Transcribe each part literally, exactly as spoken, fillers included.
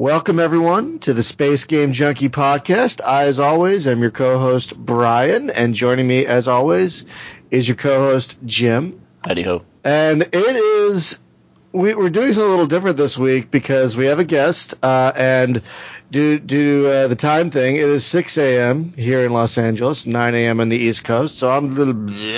Welcome, everyone, to the Space Game Junkie podcast. I, as always, am your co-host, Brian, and joining me, as always, is your co-host, Jim. Howdy-ho. And it is, we, we're doing something a little different this week because we have a guest, uh, and due, due to uh, the time thing, it is six a.m. here in Los Angeles, nine a.m. on the East Coast, so I'm a little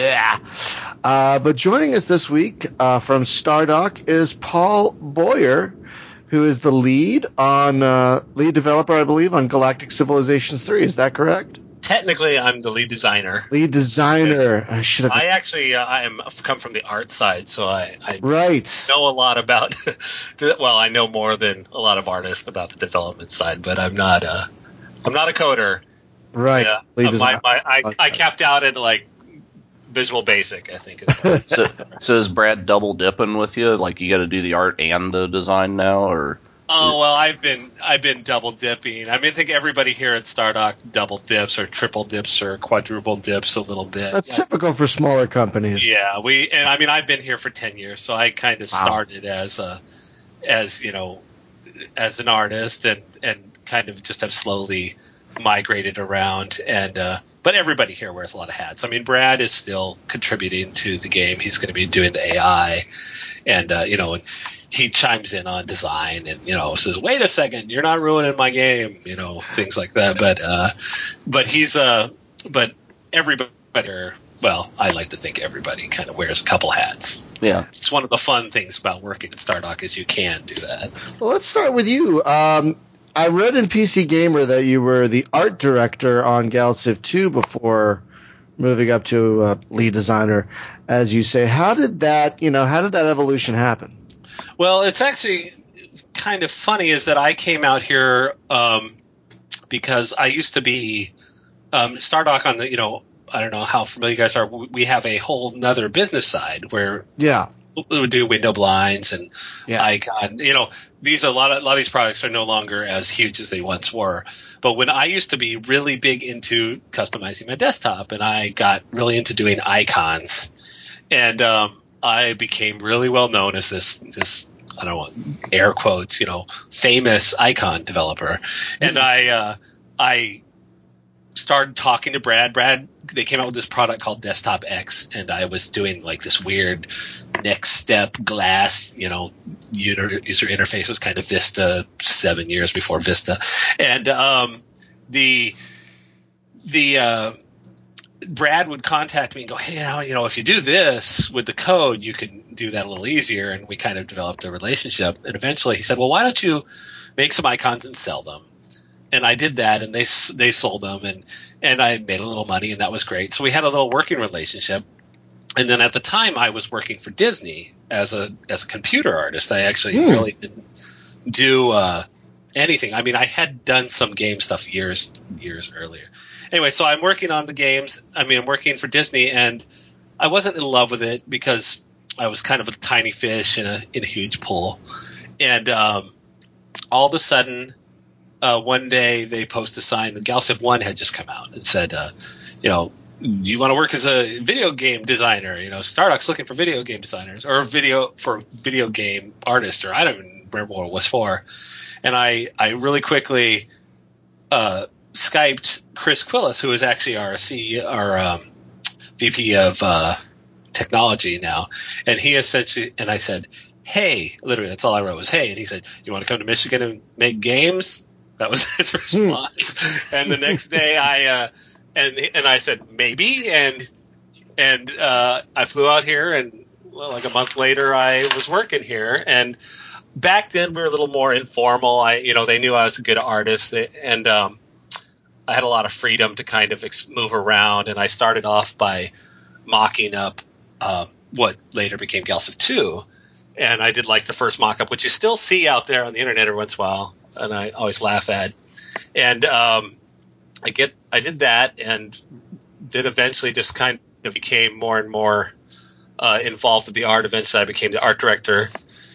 bleh. Uh, but joining us this week uh, from Stardock is Paul Boyer, who is the lead on uh, lead developer, I believe, on Galactic Civilizations three. Is that correct? Technically, I'm the lead designer. Lead designer. I should have. I actually, uh, I am come from the art side, so I, I right. know a lot about. the, well, I know more than a lot of artists about the development side, but I'm not. Uh, I'm not a coder. Right. Yeah. Lead Uh, designer. my, my, I, I capped out at like Visual Basic, I think. Is so, so is Brad double dipping with you? Like you got to do the art and the design now, or? Oh well, I've been I've been double dipping. I mean, I think everybody here at Stardock double dips or triple dips or quadruple dips a little bit. That's typical for smaller companies. Yeah, we and I mean I've been here for ten years, so I kind of Wow. started as a as you know as an artist and and kind of just have slowly migrated around. And uh, but everybody here wears a lot of hats. I mean, Brad is still contributing to the game. He's going to be doing the A I, and uh, you know. He chimes in on design and, you know, says, wait a second, you're not ruining my game, you know, things like that. But, uh, but he's, uh, but everybody, well, I like to think everybody kind of wears a couple hats. Yeah. It's one of the fun things about working at Stardock is you can do that. Well, let's start with you. Um, I read in P C Gamer that you were the art director on Galciv two before moving up to uh, lead designer, as you say. How did that, you know, how did that evolution happen? Well, it's actually kind of funny is that I came out here um, because I used to be um, Stardock on the, you know, I don't know how familiar you guys are. We have a whole nother business side where yeah, we do window blinds and yeah. Icon. You know, these are a lot of a lot of these products are no longer as huge as they once were. But when I used to be really big into customizing my desktop, and I got really into doing icons, and um, I became really well known as this this I don't know, air quotes, you know, famous icon developer. And I uh, I started talking to Brad. Brad, they came out with this product called Desktop X, and I was doing like this weird next step glass, you know, user interface was kind of Vista seven years before Vista. And um, the the uh, Brad would contact me and go, hey, you know, if you do this with the code, you can do that a little easier. And we kind of developed a relationship. And eventually he said, well, why don't you make some icons and sell them? And I did that, and they they sold them, and, and I made a little money, and that was great. So we had a little working relationship. And then at the time, I was working for Disney as a as a computer artist. I actually mm. really didn't do uh, anything. I mean, I had done some game stuff years years earlier. Anyway, so I'm working on the games. I mean, I'm working for Disney, and I wasn't in love with it because I was kind of a tiny fish in a in a huge pool. And um, all of a sudden, uh, one day they post a sign. The Galciv one had just come out and said, uh, you know, you want to work as a video game designer? You know, Stardock's looking for video game designers or video for video game artists, or I don't even remember what it was for. And I I really quickly uh, Skyped Chris Quillis, who is actually our C E O, our um, V P of uh, technology now, and he essentially and I said, "Hey," literally that's all I wrote was "Hey," and he said, "You want to come to Michigan and make games?" That was his response. And the next day, I uh, and and I said maybe, and and uh, I flew out here, and well, like a month later, I was working here, and back then we were a little more informal. I you know they knew I was a good artist, and um, I had a lot of freedom to kind of ex- move around, and I started off by mocking up uh, what later became Galciv two, and I did like the first mock-up, which you still see out there on the internet every once in a while, and I always laugh at. And um, I get I did that, and then eventually just kind of became more and more uh, involved with the art. Eventually, I became the art director,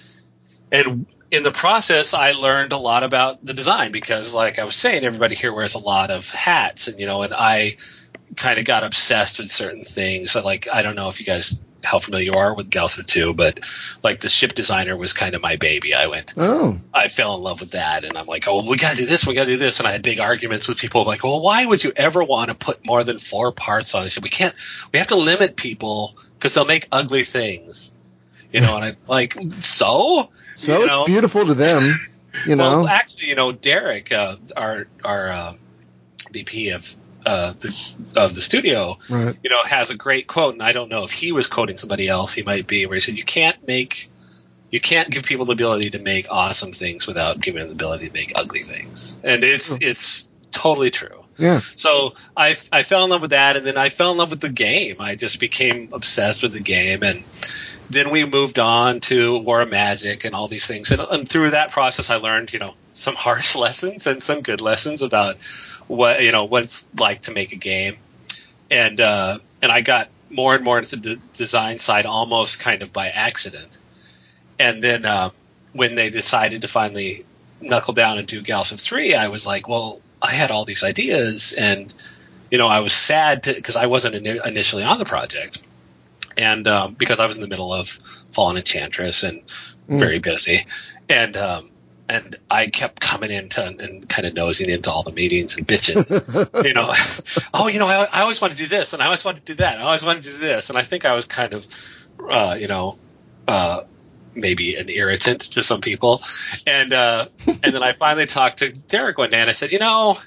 and in the process, I learned a lot about the design because, like I was saying, everybody here wears a lot of hats, and you know, and I kind of got obsessed with certain things. So, like, I don't know if you guys how familiar you are with Galciv two, but like the ship designer was kind of my baby. I went, oh, I fell in love with that, and I'm like, oh, we got to do this, we got to do this, and I had big arguments with people like, well, why would you ever want to put more than four parts on a ship? We can't, we have to limit people because they'll make ugly things, you know. And I'm like, so, so you it's know? beautiful to them, you know. Well, actually, you know, Derek, uh, our our uh, V P of uh, the of the studio, right. you know, has a great quote, and I don't know if he was quoting somebody else. He might be, where he said, "You can't make, you can't give people the ability to make awesome things without giving them the ability to make ugly things," and it's Oh. it's totally true. Yeah. So I I fell in love with that, and then I fell in love with the game. I just became obsessed with the game, and then we moved on to War of Magic and all these things. And, and through that process, I learned, you know, some harsh lessons and some good lessons about what, you know, what it's like to make a game. And, uh, and I got more and more into the design side almost kind of by accident. And then, uh, when they decided to finally knuckle down and do Galciv three, I was like, well, I had all these ideas, and, you know, I was sad because I wasn't in, initially on the project. And um, because I was in the middle of Fallen Enchantress and Mm. very busy, and um, and I kept coming into and kind of nosing into all the meetings and bitching, you know, oh, you know, I, I always want to do this, and I always want to do that, and I always want to do this, and I think I was kind of, uh, you know, uh, maybe an irritant to some people, and uh, and then I finally talked to Derek one day, and I said, you know,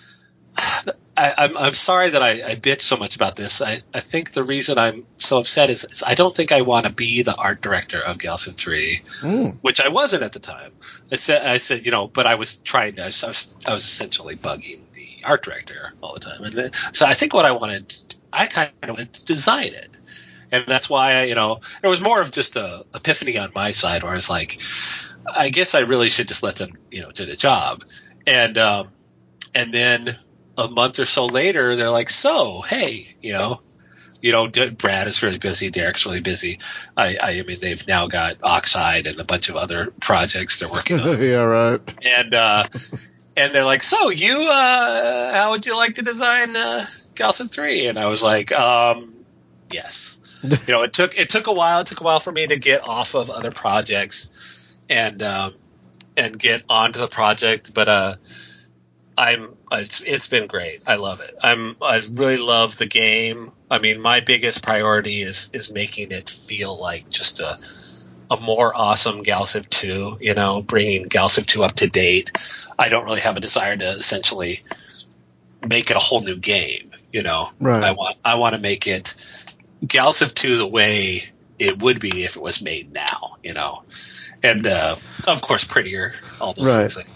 I, I'm, I'm sorry that I, I bitch so much about this. I, I think the reason I'm so upset is, is I don't think I want to be the art director of Galciv three, Mm. which I wasn't at the time. I said, I said, you know, but I was trying to, I was, I was essentially bugging the art director all the time. And then, so I think what I wanted, to, I kind of wanted to design it. And that's why, I, you know, it was more of just a epiphany on my side where I was like, I guess I really should just let them, you know, do the job. And, um, and then, a month or so later, they're like, so, hey, you know, you know, Brad is really busy. Derek's really busy. I, I mean, they've now got Oxide and a bunch of other projects they're working on. Yeah, right. And, uh, and they're like, so you, uh, how would you like to design, uh, Galciv three? And I was like, um, yes. You know, it took, it took a while. It took a while for me to get off of other projects and, um, and get onto the project. But, uh, I'm it's it's been great. I love it. I'm I really love the game. I mean, my biggest priority is is making it feel like just a a more awesome Galciv two, you know, bringing Galciv two up to date. I don't really have a desire to essentially make it a whole new game, you know. Right. I want I want to make it Galciv two the way it would be if it was made now, you know. And uh, of course prettier, all those Right. things.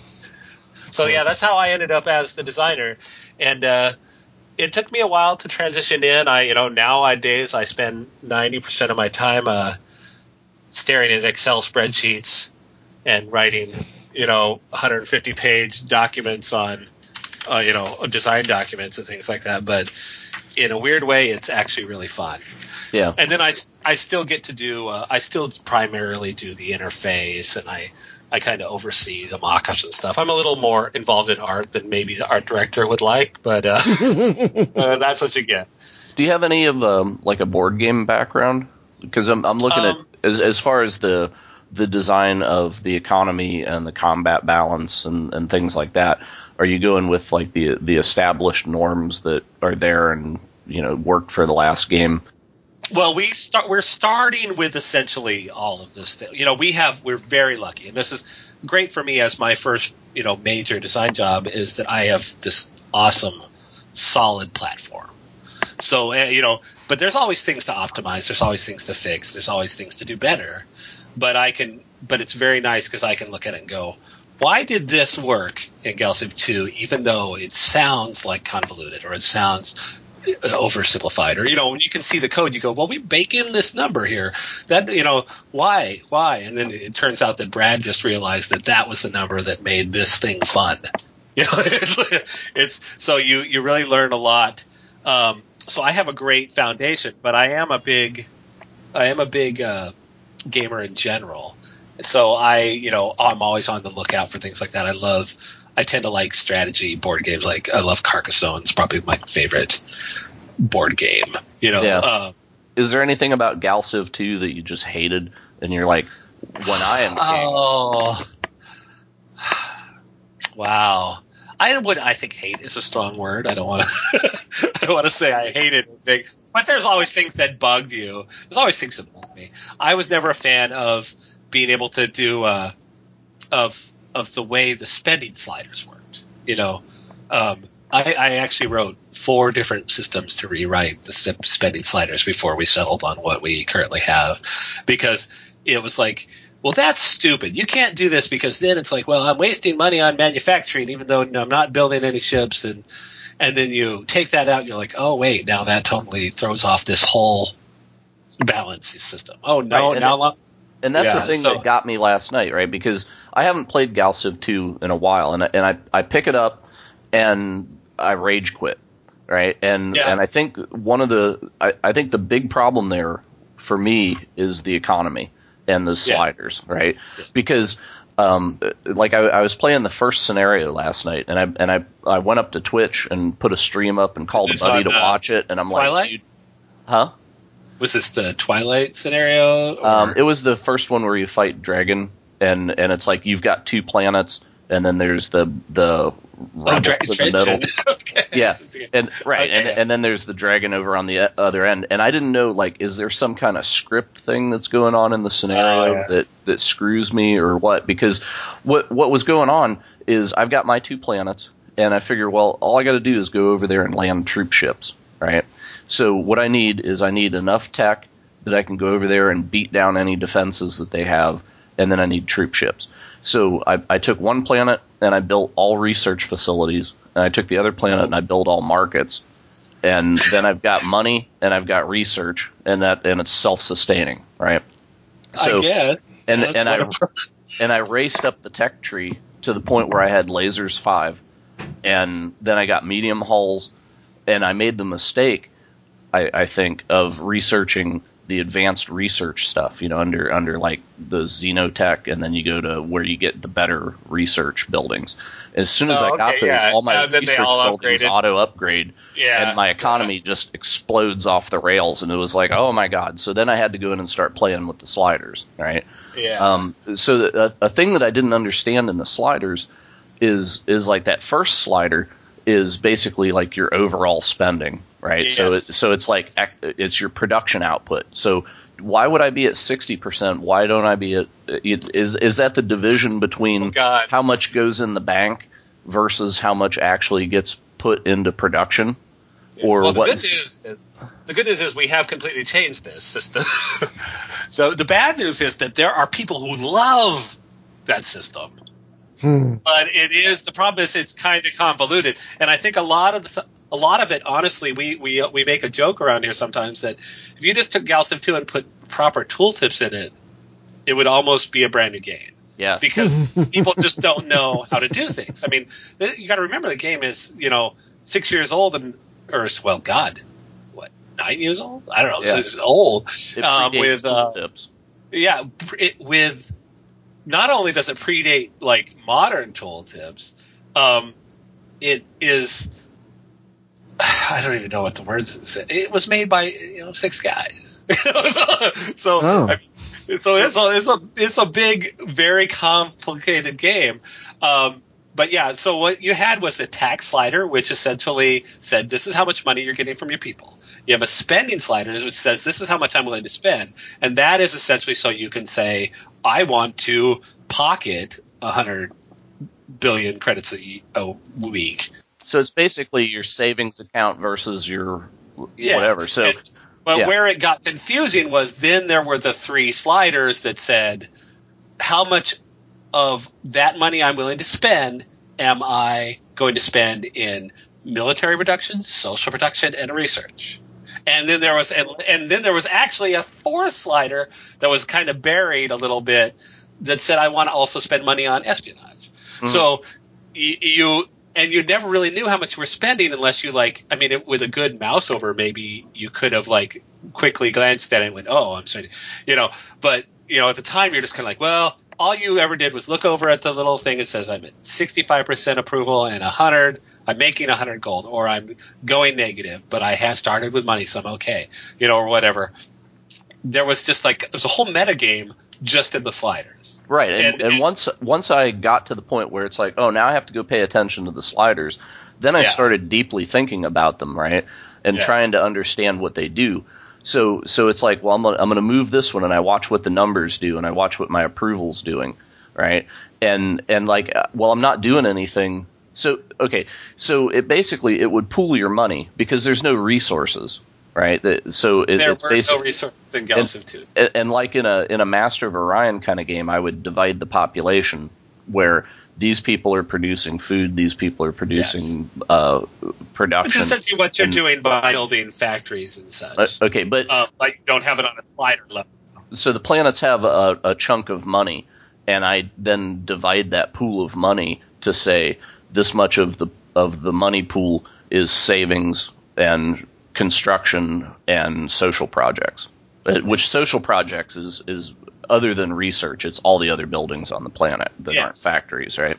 So yeah, that's how I ended up as the designer, and uh, it took me a while to transition in. I, you know, nowadays I spend ninety percent of my time uh, staring at Excel spreadsheets and writing, you know, one hundred fifty page documents on, uh, you know, design documents and things like that. But in a weird way, it's actually really fun. Yeah. And then I, I still get to do, uh, I still primarily do the interface, and I. I kind of oversee the mock-ups and stuff. I'm a little more involved in art than maybe the art director would like, but uh, uh, that's what you get. Do you have any of um, like a board game background? Because I'm I'm looking Um, at as as far as the the design of the economy and the combat balance and, and things like that. Are you going with like the the established norms that are there and you know worked for the last game? Well, we start. We're starting with essentially all of this. You know, we have. We're very lucky, and this is great for me as my first, you know, major design job. Is that I have this awesome, solid platform. So uh, you know, but there's always things to optimize. There's always things to fix. There's always things to do better. But I can. But it's very nice because I can look at it and go, why did this work in Galciv two, even though it sounds like convoluted or it sounds oversimplified, or you know, when you can see the code, you go, well, we bake in this number here. That you know, why, why? And then it turns out that Brad just realized that that was the number that made this thing fun. You know, it's, it's so you you really learn a lot. Um, so I have a great foundation, but I am a big, I am a big uh, gamer in general. So I, you know, I'm always on the lookout for things like that. I love, I tend to like strategy board games. Like I love Carcassonne. It's probably my favorite board game. You know. Yeah. Uh, Is there anything about Galciv two that you just hated, and you're like, when I am king? Oh, wow. I would. I think hate is a strong word. I don't want to. I don't want to say I hate it, big, but there's always things that bug you. There's always things that bug me. I was never a fan of being able to do uh, of of the way the spending sliders worked. You know, um, I, I actually wrote four different systems to rewrite the sp- spending sliders before we settled on what we currently have, because it was like, well, that's stupid. You can't do this because then it's like, well, I'm wasting money on manufacturing even though I'm not building any ships. And and then you take that out and you're like, oh, wait, now that totally throws off this whole balance system. Oh, no, Right, now I'm – And that's Yeah, the thing so- that got me last night, right? Because I haven't played Galciv two in a while, and I, and I, I pick it up and I rage quit, right? And Yeah. and I think one of the I, I think the big problem there for me is the economy and the sliders, right? Yeah. Because um, like I, I was playing the first scenario last night, and I and I I went up to Twitch and put a stream up and called a It's buddy on, to uh, watch it, and I'm Twilight? like, dude, huh? Was this the Twilight scenario? Or? Um, it was the first one where you fight Dragon, and, and it's like you've got two planets, and then there's the the rebels oh, Dra- in the middle. okay. Yeah, and right, Okay. and and then there's the dragon over on the other end. And I didn't know, like, is there some kind of script thing that's going on in the scenario Oh, yeah. that that screws me or what? Because what what was going on is I've got my two planets, and I figure, well, all I got to do is go over there and land troop ships, right? So what I need is I need enough tech that I can go over there and beat down any defenses that they have, and then I need troop ships. So I, I took one planet and I built all research facilities, and I took the other planet and I built all markets, and then I've got money and I've got research, and that and it's self-sustaining, right? So I guess. and That's and I whatever. and I raced up the tech tree to the point where I had lasers five, and then I got medium hulls, and I made the mistake, I, I think, of researching the advanced research stuff, you know, under under like the Xenotech, and then you go to where you get the better research buildings. As soon as Oh, I got okay, those, yeah. all my Uh, then they research all buildings upgraded. auto upgrade, Yeah. and my economy just explodes off the rails, and it was like, oh my god! So then I had to go in and start playing with the sliders, right? Yeah. Um, so the, a, a thing that I didn't understand in the sliders is is like that first slider is basically like your overall spending, right? Yes. So it, so it's like ac- it's your production output. So why would I be at sixty percent? Why don't I be at is is that the division between Oh, God. how much goes in the bank versus how much actually gets put into production? Or well, the what good is- news is, the good news is we have completely changed this system. the the bad news is that there are people who love that system. Hmm. But it is the problem is it's kind of convoluted, and I think a lot of the, a lot of it, honestly, we we we make a joke around here sometimes that if you just took Galciv two and put proper tooltips in it, it would almost be a brand new game yeah. because people just don't know how to do things. I mean, th- you got to remember the game is you know six years old and or well, God, what nine years old? I don't know. Yeah. It's, it's old. It Um, predates with uh, tooltips. yeah, it, with not only does it predate like modern tooltips, um, it is I don't even know what the words say. It was made by you know six guys. so Oh. I mean, so it's a, it's a it's a big, very complicated game. Um, but yeah, so what you had was a tax slider, which essentially said this is how much money you're getting from your people. You have a spending slider, which says this is how much I'm willing to spend, and that is essentially so you can say I want to pocket a hundred billion credits a, a week. So it's basically your savings account versus your Yeah. whatever. So It- but yeah. where it got confusing was then there were the three sliders that said how much of that money I'm willing to spend am I going to spend in military production, social production, and research. And then there was and, and then there was actually a fourth slider that was kind of buried a little bit that said I want to also spend money on espionage. Mhm. So y- you and you never really knew how much you were spending unless you like I mean it, with a good mouse over maybe you could have like quickly glanced at it and went oh I'm spending you know but you know at the time you're just kind of like well all you ever did was look over at the little thing that says I'm at sixty-five percent approval and one hundred. I'm making one hundred gold, or I'm going negative, but I have started with money, so I'm okay, you know, or whatever. There was just like there's a whole meta game just in the sliders, right? And, and, and and once once I got to the point where it's like, oh, now I have to go pay attention to the sliders, then I Yeah. started deeply thinking about them, right, and Yeah. trying to understand what they do. So so it's like, well, I'm gonna, I'm going to move this one, and I watch what the numbers do, and I watch what my approval's doing, right? And and like, uh, well, I'm not doing anything. So okay, so it basically it would pool your money because there's no resources, right? That- So it, there it's were basic, no resources in Galciv two. and, and like in a in a Master of Orion kind of game, I would divide the population where these people are producing food, these people are producing uh, Which production. is essentially what you're and- doing by building factories and such. Uh, okay, but Uh, like you don't have it on a slider level. so the planets have a, a chunk of money, and I then divide that pool of money to say this much of the of the money pool is savings and construction and social projects. Uh, Which social projects is is other than research, it's all the other buildings on the planet that Yes. aren't factories, right?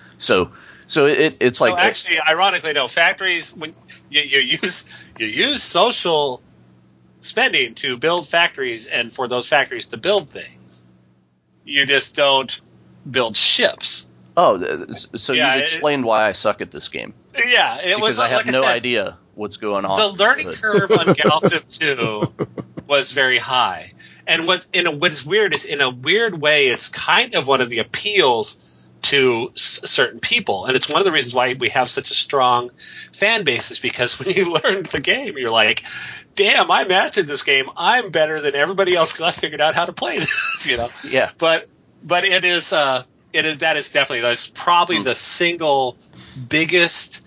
So so it it's like So actually, ironically, no. Factories, when you, you use you use social spending to build factories, and for those factories to build things, you just don't build ships. oh, th- so Yeah, you've it- explained why I suck at this game Yeah, it because was I have like no I said, idea what's going on. The learning with it. curve on Galciv two was very high, and what in a, what's weird is in a weird way, it's kind of one of the appeals to s- certain people, and it's one of the reasons why we have such a strong fan base is because when you learned the game, you're like, "Damn, I mastered this game. I'm better than everybody else because I figured out how to play this." You know, Yeah. but but it is uh it is that is definitely that's probably Hmm. the single biggest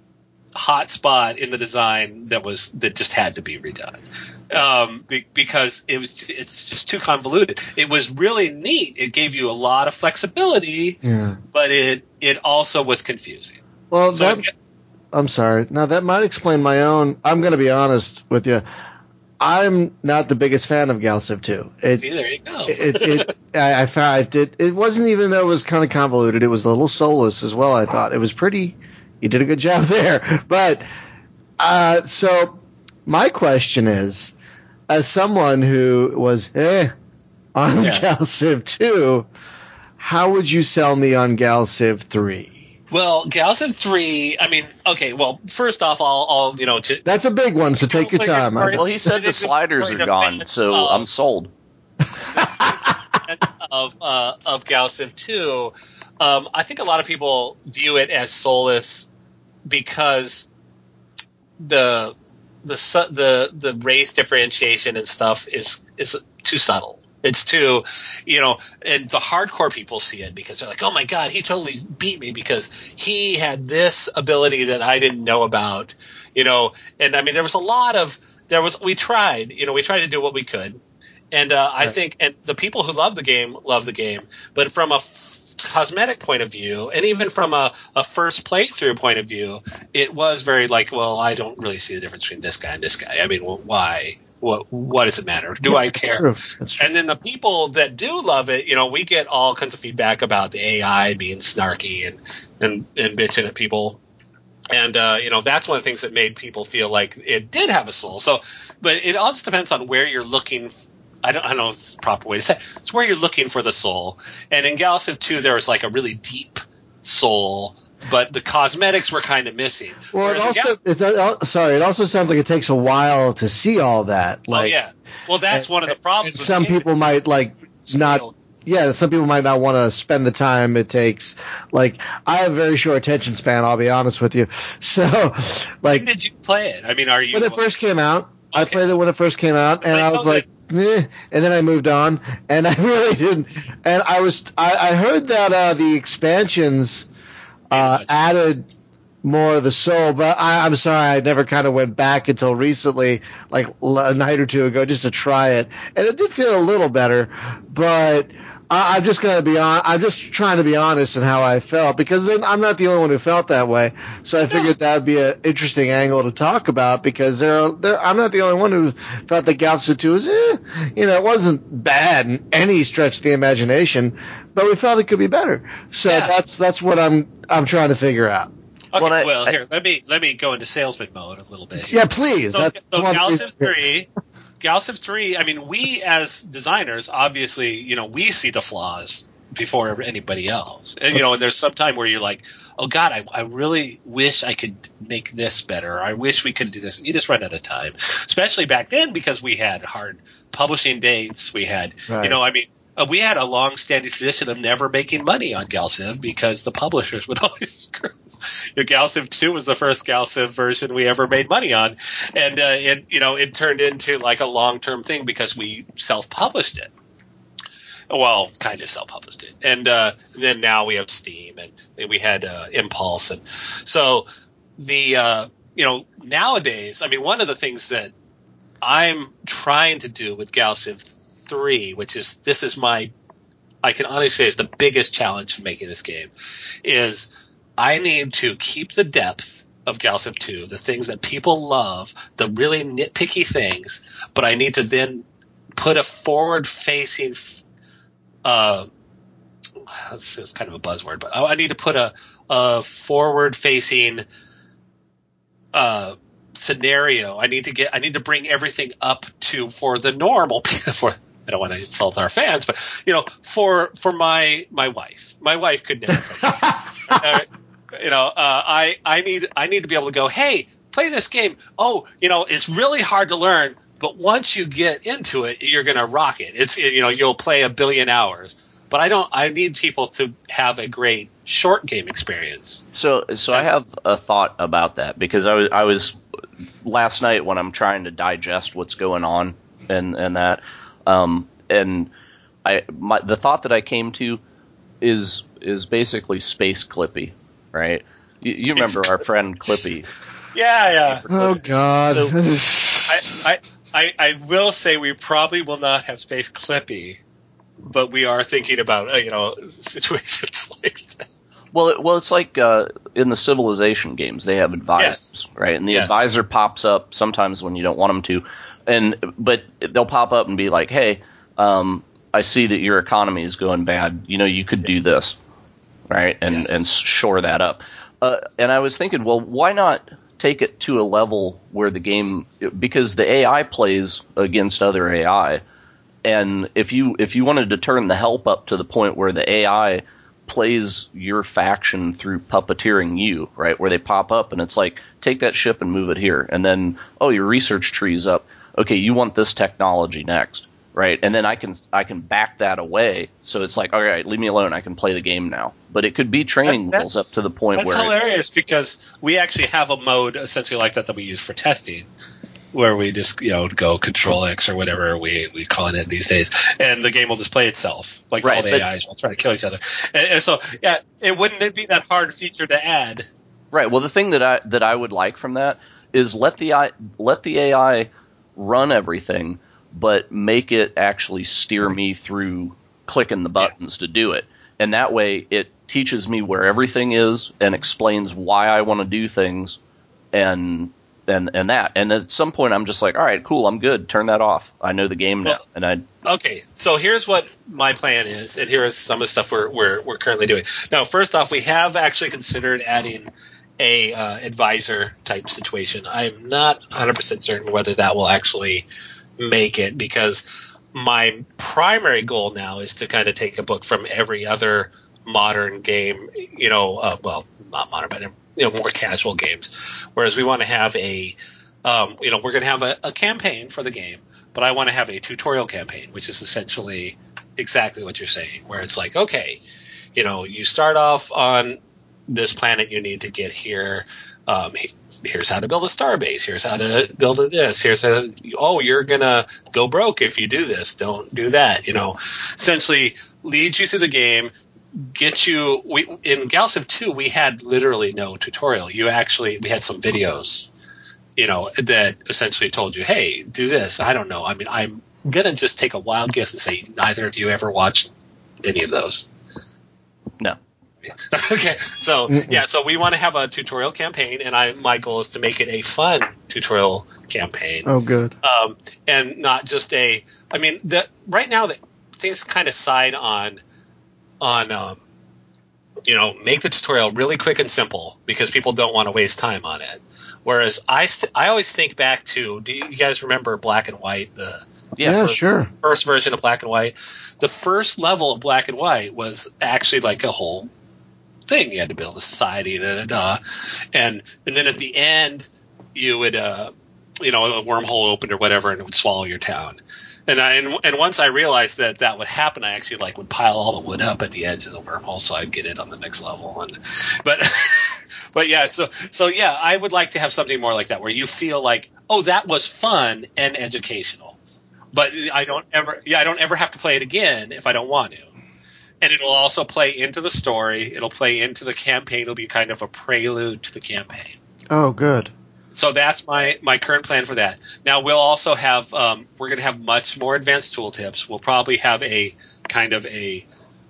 hot spot in the design that was that just had to be redone um, be, because it was it's just too convoluted. It was really neat. It gave you a lot of flexibility, Yeah. but it it also was confusing. Well, So that I'm sorry. Now that might explain my own. I'm going to be honest with you. I'm not the biggest fan of Galciv two. It, see, there you go. it, it, I, I found it. It wasn't even though it was kind of convoluted. It was a little soulless as well. I thought it was pretty. You did a good job there. But uh, so my question is, as someone who was eh on Yeah. Galciv two, how would you sell me on Galciv three? Well, Galciv three. I mean, okay. Well, first off, I'll, I'll you know to, That's a big one, so take your time. I- Well, he said the sliders are gone, so Uh, I'm sold. of uh, of Galciv two, um, I think a lot of people view it as soulless because the the su- the the race differentiation and stuff is is too subtle. It's too, you know, and the hardcore people see it because they're like, oh my god, he totally beat me because he had this ability that I didn't know about, you know. And I mean, there was a lot of there was we tried, you know, we tried to do what we could. And uh, I Right. think, and the people who love the game love the game, but from a f- cosmetic point of view, and even from a, a first playthrough point of view, it was very like, well, I don't really see the difference between this guy and this guy. I mean, well, why? What? What does it matter? Do I That's care? true. That's true. And then the people that do love it, you know, we get all kinds of feedback about the A I being snarky and and, and bitching at people. And, uh, you know, that's one of the things that made people feel like it did have a soul. So, but it all just depends on where you're looking. I don't, I don't know if it's the proper way to say it. It's where you're looking for the soul. And in Galciv two, there was like a really deep soul, but the cosmetics were kind of missing. Well, it Whereas in also Gal- it's uh, sorry. It also sounds like it takes a while to see all that. Like, oh, yeah. Well, that's and- one of the problems. and with some the game. people might like not. Scaled. Yeah, some people might not want to spend the time it takes. Like, I have a very short attention span. I'll be honest with you. So, When like, did you play it? I mean, are you? when it first came out, I Okay. played it when it first came out, and I I was know like, Meh, and then I moved on, and I really didn't. And I was, I, I heard that uh, the expansions uh, Yeah. added more of the soul, but I, I'm sorry, I never kind of went back until recently, like l- a night or two ago, just to try it, and it did feel a little better. But I, I'm just gonna be on. I'm just trying to be honest in how I felt because I'm not the only one who felt that way. So I figured that would be an interesting angle to talk about because there, there, I'm not the only one who felt that Galciv two was, eh, you know, it wasn't bad in any stretch of the imagination, but we felt it could be better. So Yeah. that's that's what I'm I'm trying to figure out. Okay, Well, I- well, I- here let me let me go into salesman mode a little bit. Here. Yeah, please. So, that's so one Galciv reason- three, Galciv three. I mean, we as designers, obviously, you know, we see the flaws before anybody else. And you know, and there's some time where you're like, oh God, I, I really wish I could make this better. I wish we could do this. You just run out of time, especially back then because we had hard publishing dates. We had, Right. you know, I mean. Uh, we had a long-standing tradition of never making money on Galciv because the publishers would always screw us. You know, Galciv two was the first Galciv version we ever made money on, and uh, it you know it turned into like a long-term thing because we self-published it. Well, kind of self-published it, and uh, then now we have Steam, and we had uh, Impulse, and so the uh, you know nowadays, I mean, one of the things that I'm trying to do with Galciv three, which is this is my I can honestly say is the biggest challenge for making this game, is I need to keep the depth of Galciv two, the things that people love, the really nitpicky things, but I need to then put a forward-facing uh this is kind of a buzzword, but I need to put a, a forward-facing uh scenario. I need to get I need to bring everything up to for the normal for I don't want to insult our fans, but you know, for for my my wife, my wife could never play. uh, you know, uh, I I need I need to be able to go, hey, play this game. Oh, you know, it's really hard to learn, but once you get into it, you're gonna rock it. It's you know, you'll play a billion hours. But I don't. I need people to have a great short game experience. So, so I have a thought about that because I was, I was last night when I'm trying to digest what's going on and and that, um, and I my, the thought that I came to is is basically Space Clippy, right? You, you remember our friend Clippy? Yeah, yeah. Oh God. So- I, I, I, I will say we probably will not have Space Clippy, but we are thinking about uh, you know situations like that. Well, it, well, it's like uh, in the Civilization games, they have advisors, Yes. right? And the Yes. advisor pops up sometimes when you don't want them to, and but they'll pop up and be like, "Hey, um, I see that your economy is going bad. You know, you could do this, right? And Yes. and shore that up." Uh, and I was thinking, well, why not take it to a level where the game, because the A I plays against other A I, and if you if you wanted to turn the help up to the point where the A I plays your faction through puppeteering you, right? Where they pop up and it's like, take that ship and move it here. And then, oh, your research tree's up. Okay, you want this technology next, right? And then I can I can back that away. So it's like, all right, leave me alone. I can play the game now. But it could be training That- wheels up to the point That's where it- hilarious because we actually have a mode essentially like that that we use for testing, where we just you know go Control X or whatever we we call it these days, and the game will just play itself. Like Right, all the but- A Is will try to kill each other, and, and so yeah, it wouldn't it be that hard feature to add? Right. Well, the thing that I that I would like from that is let the I, let the A I run everything, but make it actually steer me through clicking the buttons to do it. And that way, it teaches me where everything is and explains why I want to do things, and and and that. And at some point, I'm just like, all right, cool, I'm good. Turn that off. I know the game now. Well- And I Okay, so here's what my plan is, and here is some of the stuff we're we're we're currently doing. Now, first off, we have actually considered adding a uh, advisor type situation. I'm not one hundred percent certain whether that will actually make it because my primary goal now is to kind of take a book from every other modern game, you know, uh, well, not modern, but you know, more casual games. Whereas we want to have a, um, you know, we're going to have a, a campaign for the game, but I want to have a tutorial campaign, which is essentially exactly what you're saying, where it's like, okay, you know, you start off on this planet, you need to get here. Um, he- here's how to build a starbase. Here's how to build a this. Here's how. Oh, you're gonna go broke if you do this. Don't do that. You know, essentially leads you through the game. Get you. We in Galciv two, we had literally no tutorial. You actually we had some videos, you know, that essentially told you, hey, do this. I don't know. I mean, I'm gonna just take a wild guess and say neither of you ever watched any of those? No. Okay, so Mm-mm. yeah, so we want to have a tutorial campaign, and I my goal is to make it a fun tutorial campaign. Oh, good. Um, and not just a. I mean, the, right now that things kind of side on on um, you know, make the tutorial really quick and simple because people don't want to waste time on it. Whereas I st- I always think back to, do you guys remember Black and White, the Yeah, Yeah, first, sure. first version of Black and White? The first level of Black and White was actually like a whole thing. You had to build a society, da, da, da. and and then at the end you would uh you know, a wormhole opened or whatever, and it would swallow your town. And I and, and once I realized that that would happen, I actually like would pile all the wood up at the edge of the wormhole so I'd get it on the next level. And but but yeah, so so yeah, I would like to have something more like that where you feel like, oh, that was fun and educational, but I don't ever yeah I don't ever have to play it again if I don't want to. And it'll also play into the story. It'll play into the campaign. It'll be kind of a prelude to the campaign. Oh, good. So that's my, my current plan for that. Now we'll also have um, we're going to have much more advanced tooltips. We'll probably have a kind of a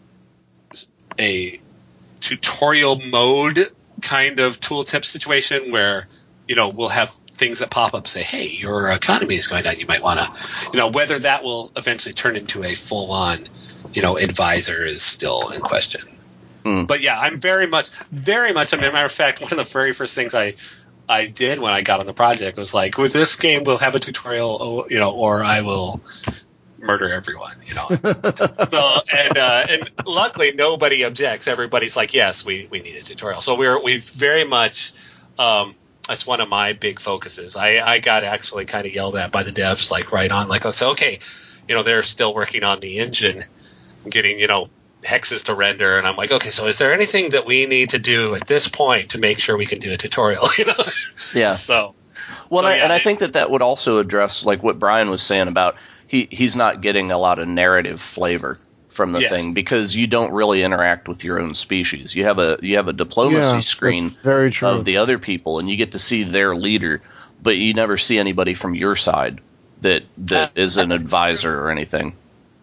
a tutorial mode kind of tooltip situation where, you know, we'll have things that pop up say, hey, your economy is going down. You might want to, you know, whether that will eventually turn into a full on, you know, advisor is still in question. Mm. But yeah, I'm very much, very much. I mean, as a matter of fact, one of the very first things I I did when I got on the project was like, with this game, we'll have a tutorial, you know, or I will murder everyone, you know. so, and uh, and luckily nobody objects. Everybody's like, yes, we, we need a tutorial. So we're we've very much. Um, that's one of my big focuses. I, I got actually kind of yelled at by the devs, like right on, like I said, okay, you know, they're still working on the engine, getting, you know, hexes to render, and I'm like, okay, so is there anything that we need to do at this point to make sure we can do a tutorial? You know, Yeah. So, well, so, and, I, yeah, and I it, think that that would also address like what Brian was saying about he he's not getting a lot of narrative flavor from the yes. thing because you don't really interact with your own species. You have a you have a diplomacy Yeah, screen that's very true. of the other people, and you get to see their leader, but you never see anybody from your side that that Uh, is an that's advisor true. or anything.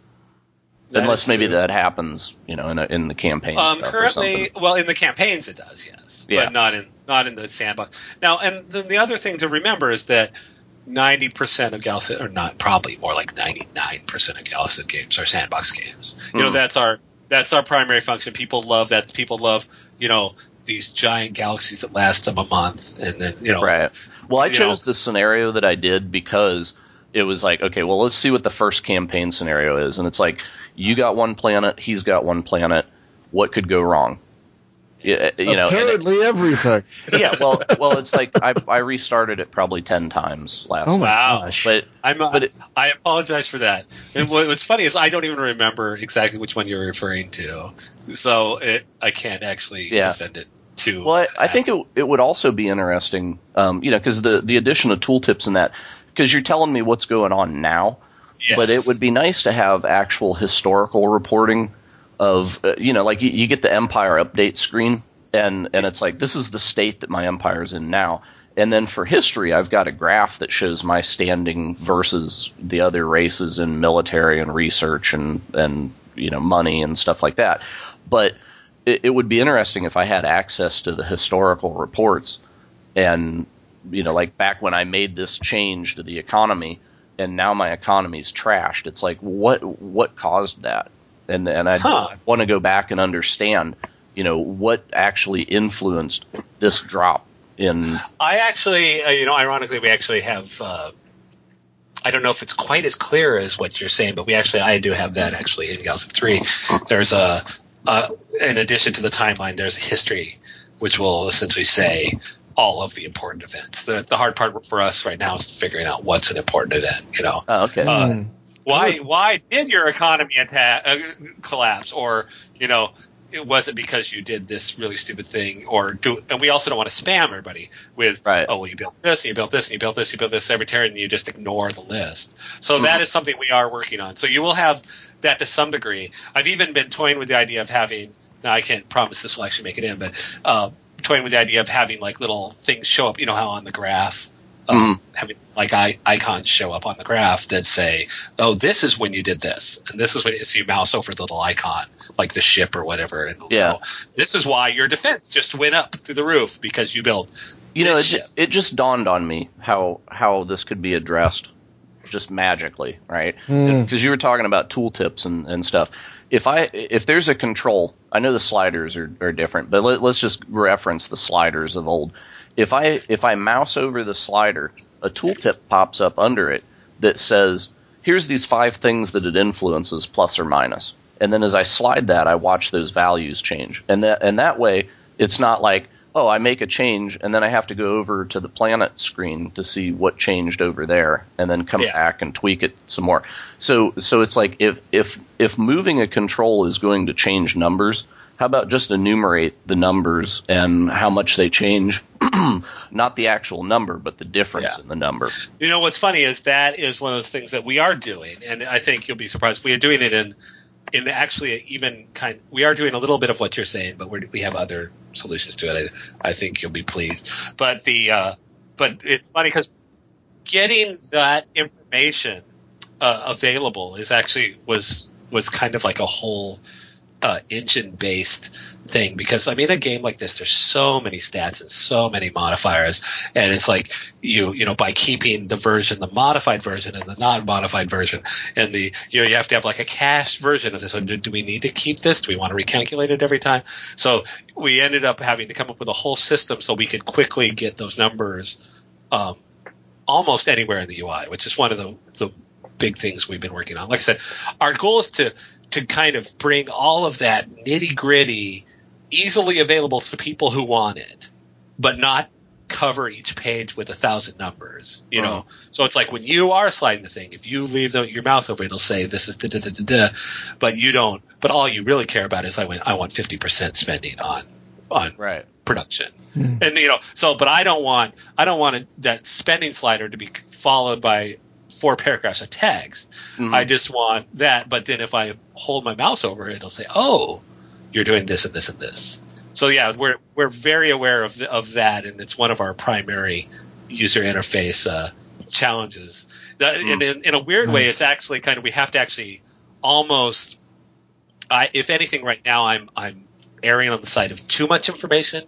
That Unless is maybe true. that happens, you know, in a, in the campaign Um, stuff or something. currently, well, in the campaigns it does, yes, Yeah. but not in not in the sandbox. Now, and then the other thing to remember is that ninety percent of Galaxy, or not, probably more like ninety-nine percent of Galaxy games are sandbox games. You know, Mm. that's our that's our primary function. People love that. People love, you know, these giant galaxies that last them a month, and then, you know, Right. Well, I you chose know, the scenario that I did because it was like, okay, well, let's see what the first campaign scenario is. And it's like, you got one planet, he's got one planet. What could go wrong? Yeah, you know, and it- Apparently everything. yeah, well, well, it's like I, I restarted it probably ten times last Oh my night. Wow. gosh. But I'm, uh, but it, I apologize for that. And what, what's funny is I don't even remember exactly which one you're referring to, so it, I can't actually Yeah. defend it too. Well, I, I think it, it would also be interesting, um, you know, because the, the addition of tooltips and that, because you're telling me what's going on now, Yes. but it would be nice to have actual historical reporting of, uh, you know, like you, you get the Empire update screen, and, and it's like, this is the state that my empire's in now. And then for history, I've got a graph that shows my standing versus the other races in military and research and, and you know, money and stuff like that. But it, it would be interesting if I had access to the historical reports and, you know, like back when I made this change to the economy and now my economy's trashed. It's like, what what caused that? And and I Huh. want to go back and understand, you know, what actually influenced this drop in. I actually, uh, you know, ironically, we actually have. Uh, I don't know if it's quite as clear as what you're saying, but we actually, I do have that actually in Galaxy three. There's a, uh, in addition to the timeline, there's a history, which will essentially say all of the important events. The the hard part for us right now is figuring out what's an important event. You know, Oh, okay. Uh, Mm. why why did your economy attack uh, collapse, or you know, it was it because you did this really stupid thing, or do? And we also don't want to spam everybody with, Right. oh, well, you built this, and you built this, and you built this, you built this every turn, and you just ignore the list. So Mhm. that is something we are working on. So you will have that to some degree. I've even been toying with the idea of having. Now I can't promise this will actually make it in, but uh, toying with the idea of having like little things show up. You know how on the graph um, Mm-hmm. having like I, icons show up on the graph that say, "Oh, this is when you did this, and this is when you, so you mouse over the little icon, like the ship or whatever, and it'll Yeah. go, this is why your defense just went up through the roof because you built You know, this it, ju- ship." it just dawned on me how how this could be addressed just magically, right? Hmm. Because you were talking about tooltips and, and stuff. If I if there's a control, I know the sliders are, are different, but let, let's just reference the sliders of old. If I if I mouse over the slider, a tooltip pops up under it that says, "Here's these five things that it influences, plus or minus." And then as I slide that, I watch those values change, and that and that way, it's not like, oh, I make a change, and then I have to go over to the planet screen to see what changed over there, and then come Yeah. back and tweak it some more. So, so it's like if if if moving a control is going to change numbers, how about just enumerate the numbers and how much they change, not the actual number, but the difference Yeah. in the number. You know what's funny is that is one of those things that we are doing, and I think you'll be surprised. We are doing it in in actually even kind. We are doing a little bit of what you're saying, but we're, we have other solutions to it. I, I think you'll be pleased. But the uh, but it's funny because getting that information uh, available is actually was was kind of like a whole uh, engine based thing, because I mean a game like this, there's so many stats and so many modifiers, and it's like you you know by keeping the version, the modified version and the non-modified version, and the you know you have to have like a cached version of this. So do, do we need to keep this? Do we want to recalculate it every time? So we ended up having to come up with a whole system so we could quickly get those numbers um, almost anywhere in the U I, which is one of the the big things we've been working on. Like I said, our goal is to to kind of bring all of that nitty gritty easily available to people who want it, but not cover each page with a thousand numbers, you know? So it's like when you are sliding the thing, if you leave the, your mouse over, it'll say this is da da da da da, but you don't, but all you really care about is I went, I want fifty percent spending on, on Right. production. And, you know, so, but I don't want, I don't want a, that spending slider to be followed by four paragraphs of text. Mhm. I just want that. But then if I hold my mouse over it, it'll say, "Oh, you're doing this and this and this." So yeah, we're we're very aware of of that, and it's one of our primary user interface uh, challenges. That, Mm. and in, in a weird way, Nice. it's actually kind of we have to actually almost. I, if anything, right now I'm I'm erring on the side of too much information.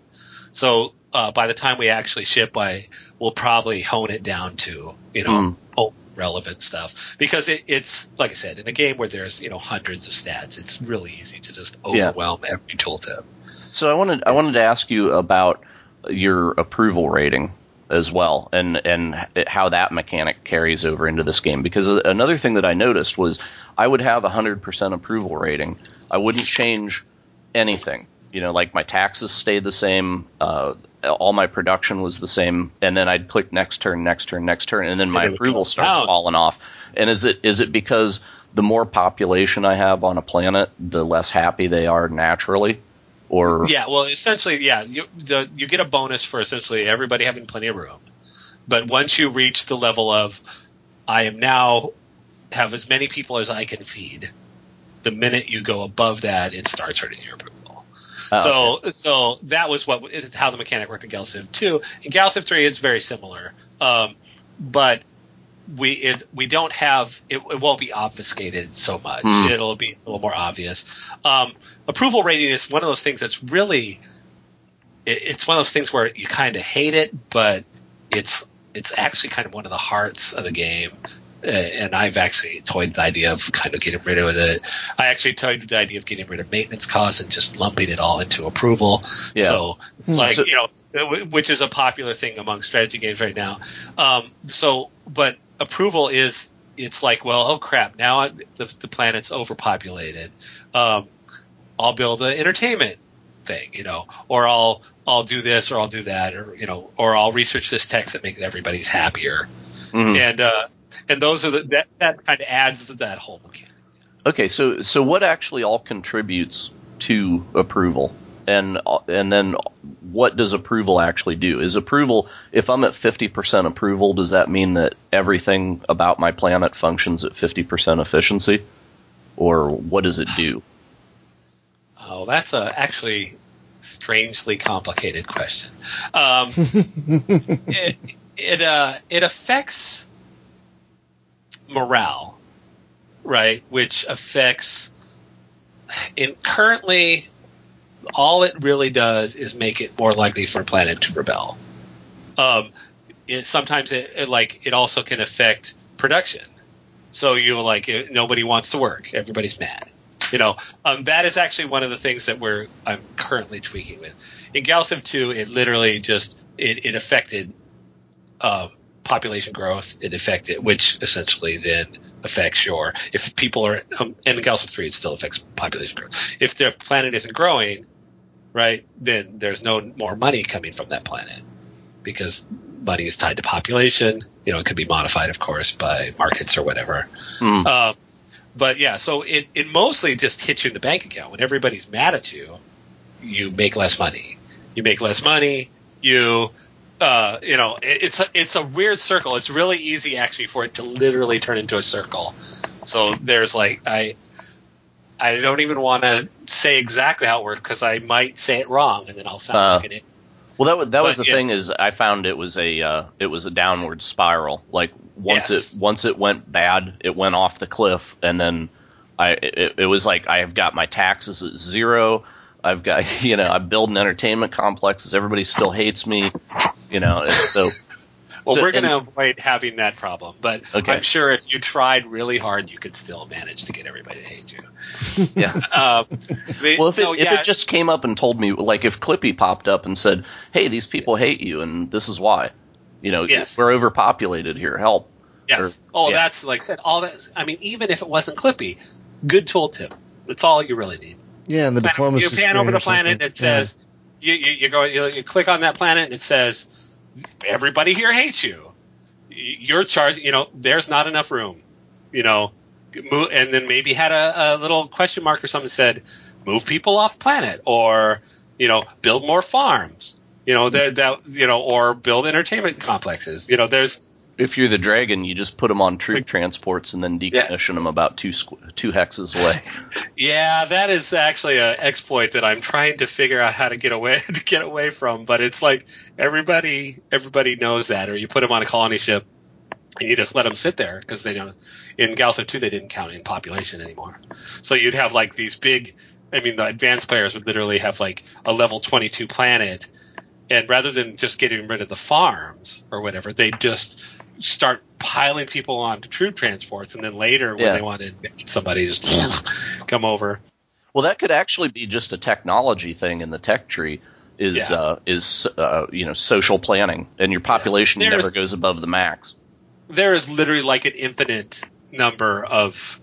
So uh, by the time we actually ship, I will probably hone it down to you know. Mm. Oh, relevant stuff, because it, it's like I said, in a game where there's you know hundreds of stats, it's really easy to just Yeah. overwhelm every tooltip. So I wanted I wanted to ask you about your approval rating as well, and and how that mechanic carries over into this game. Because another thing that I noticed was I would have a hundred percent approval rating. I wouldn't change anything. You know, like my taxes stayed the same, uh, all my production was the same, and then I'd click next turn, next turn, next turn, and then my it would approval go starts down. falling off. And is it is it because the more population I have on a planet, the less happy they are naturally? Or Yeah, well, essentially, yeah, you the, you get a bonus for essentially everybody having plenty of room, but once you reach the level of I am now have as many people as I can feed, the minute you go above that, it starts hurting your approval. Oh, so, so that was what how the mechanic worked in GalCiv two. In GalCiv three, it's very similar, um, but we it, we don't have it, it. won't be obfuscated so much. Hmm. It'll be a little more obvious. Um, approval rating is one of those things that's really. It, it's one of those things where you kind of hate it, but it's it's actually kind of one of the hearts of the game. Uh, and I've actually toyed the idea of kind of getting rid of it. I actually toyed the idea of getting rid of maintenance costs and just lumping it all into approval. Yeah. So it's like, So- you know, which is a popular thing among strategy games right now. Um, so, but approval is, it's like, well, oh crap, now I, the, the planet's overpopulated. Um, I'll build an entertainment thing, you know, or I'll, I'll do this or I'll do that, or, you know, or I'll research this text that makes everybody's happier. Mhm. And, uh, and those are the, that, that kind of adds to that whole mechanic. Okay, so so what actually all contributes to approval, and and then what does approval actually do? Is approval, if I'm at fifty percent approval, does that mean that everything about my planet functions at fifty percent efficiency, or what does it do? Oh, that's a actually strangely complicated question. Um, it, it uh, it affects morale, right? Which affects in currently all it really does is make it more likely for a planet to rebel. Um, it, sometimes it, it like it also can affect production. So you like it, nobody wants to work, everybody's mad. You know, um, that is actually one of the things that we're I'm currently tweaking with. In Galciv two, it literally just it, it affected uh, population growth. It affected, which essentially then affects your if people are um, and in Galciv three, it still affects population growth. If the planet isn't growing, right, then there's no more money coming from that planet because money is tied to population. You know, it could be modified, of course, by markets or whatever. Mm. Um, But yeah, so it, it mostly just hits you in the bank account. When everybody's mad at you, you make less money. You make less money. You, uh, you know, it, it's a, it's a weird circle. It's really easy actually for it to literally turn into a circle. So there's like I, I don't even want to say exactly how it works because I might say it wrong and then I'll sound Uh, like an idiot. Well, that was that But, was the yeah. thing is I found it was a uh, it was a downward spiral. Like once Yes. it once it went bad, it went off the cliff, and then I it, it was like I've got my taxes at zero. I've got you know I'm building entertainment complexes. Everybody still hates me. You know, and so. Well, so, we're going to and- avoid having that problem, but Okay. I'm sure if you tried really hard, you could still manage to get everybody to hate you. Yeah. Um, the- Well, if it no, if yeah, it just came up and told me, like if Clippy popped up and said, "Hey, these people hate you, and this is why," you know, Yes. we're overpopulated here, help. yes. Or- oh, yeah. that's like I said. All that. I mean, even if it wasn't Clippy, good tooltip. That's all you really need. Yeah, and the diplomacy You pan screen over the or something. planet, and it Yeah. says you, you you go you, you click on that planet, and it says everybody here hates you. You're charged. You know, there's not enough room. You know, move, and then maybe had a, a little question mark or something that said move people off planet, or you know, build more farms. You know, that that you know, or build entertainment complexes. You know, there's If you're the dragon, you just put them on troop transports and then Yeah. decommission them about two squ- two hexes away. yeah, that is actually an exploit that I'm trying to figure out how to get away to get away from. But it's like everybody everybody knows that, or you put them on a colony ship and you just let them sit there because they don't. In Galciv two, they didn't count in population anymore. So you'd have like these big. I mean, the advanced players would literally have like a level twenty-two planet, and rather than just getting rid of the farms or whatever, they just start piling people onto troop transports, and then later when Yeah. they want to invade somebody, just come over. Well, that could actually be just a technology thing in the tech tree. Is Yeah. uh, is uh, you know social planning, and your population Yeah. never There's- goes above the max. There is literally like an infinite number of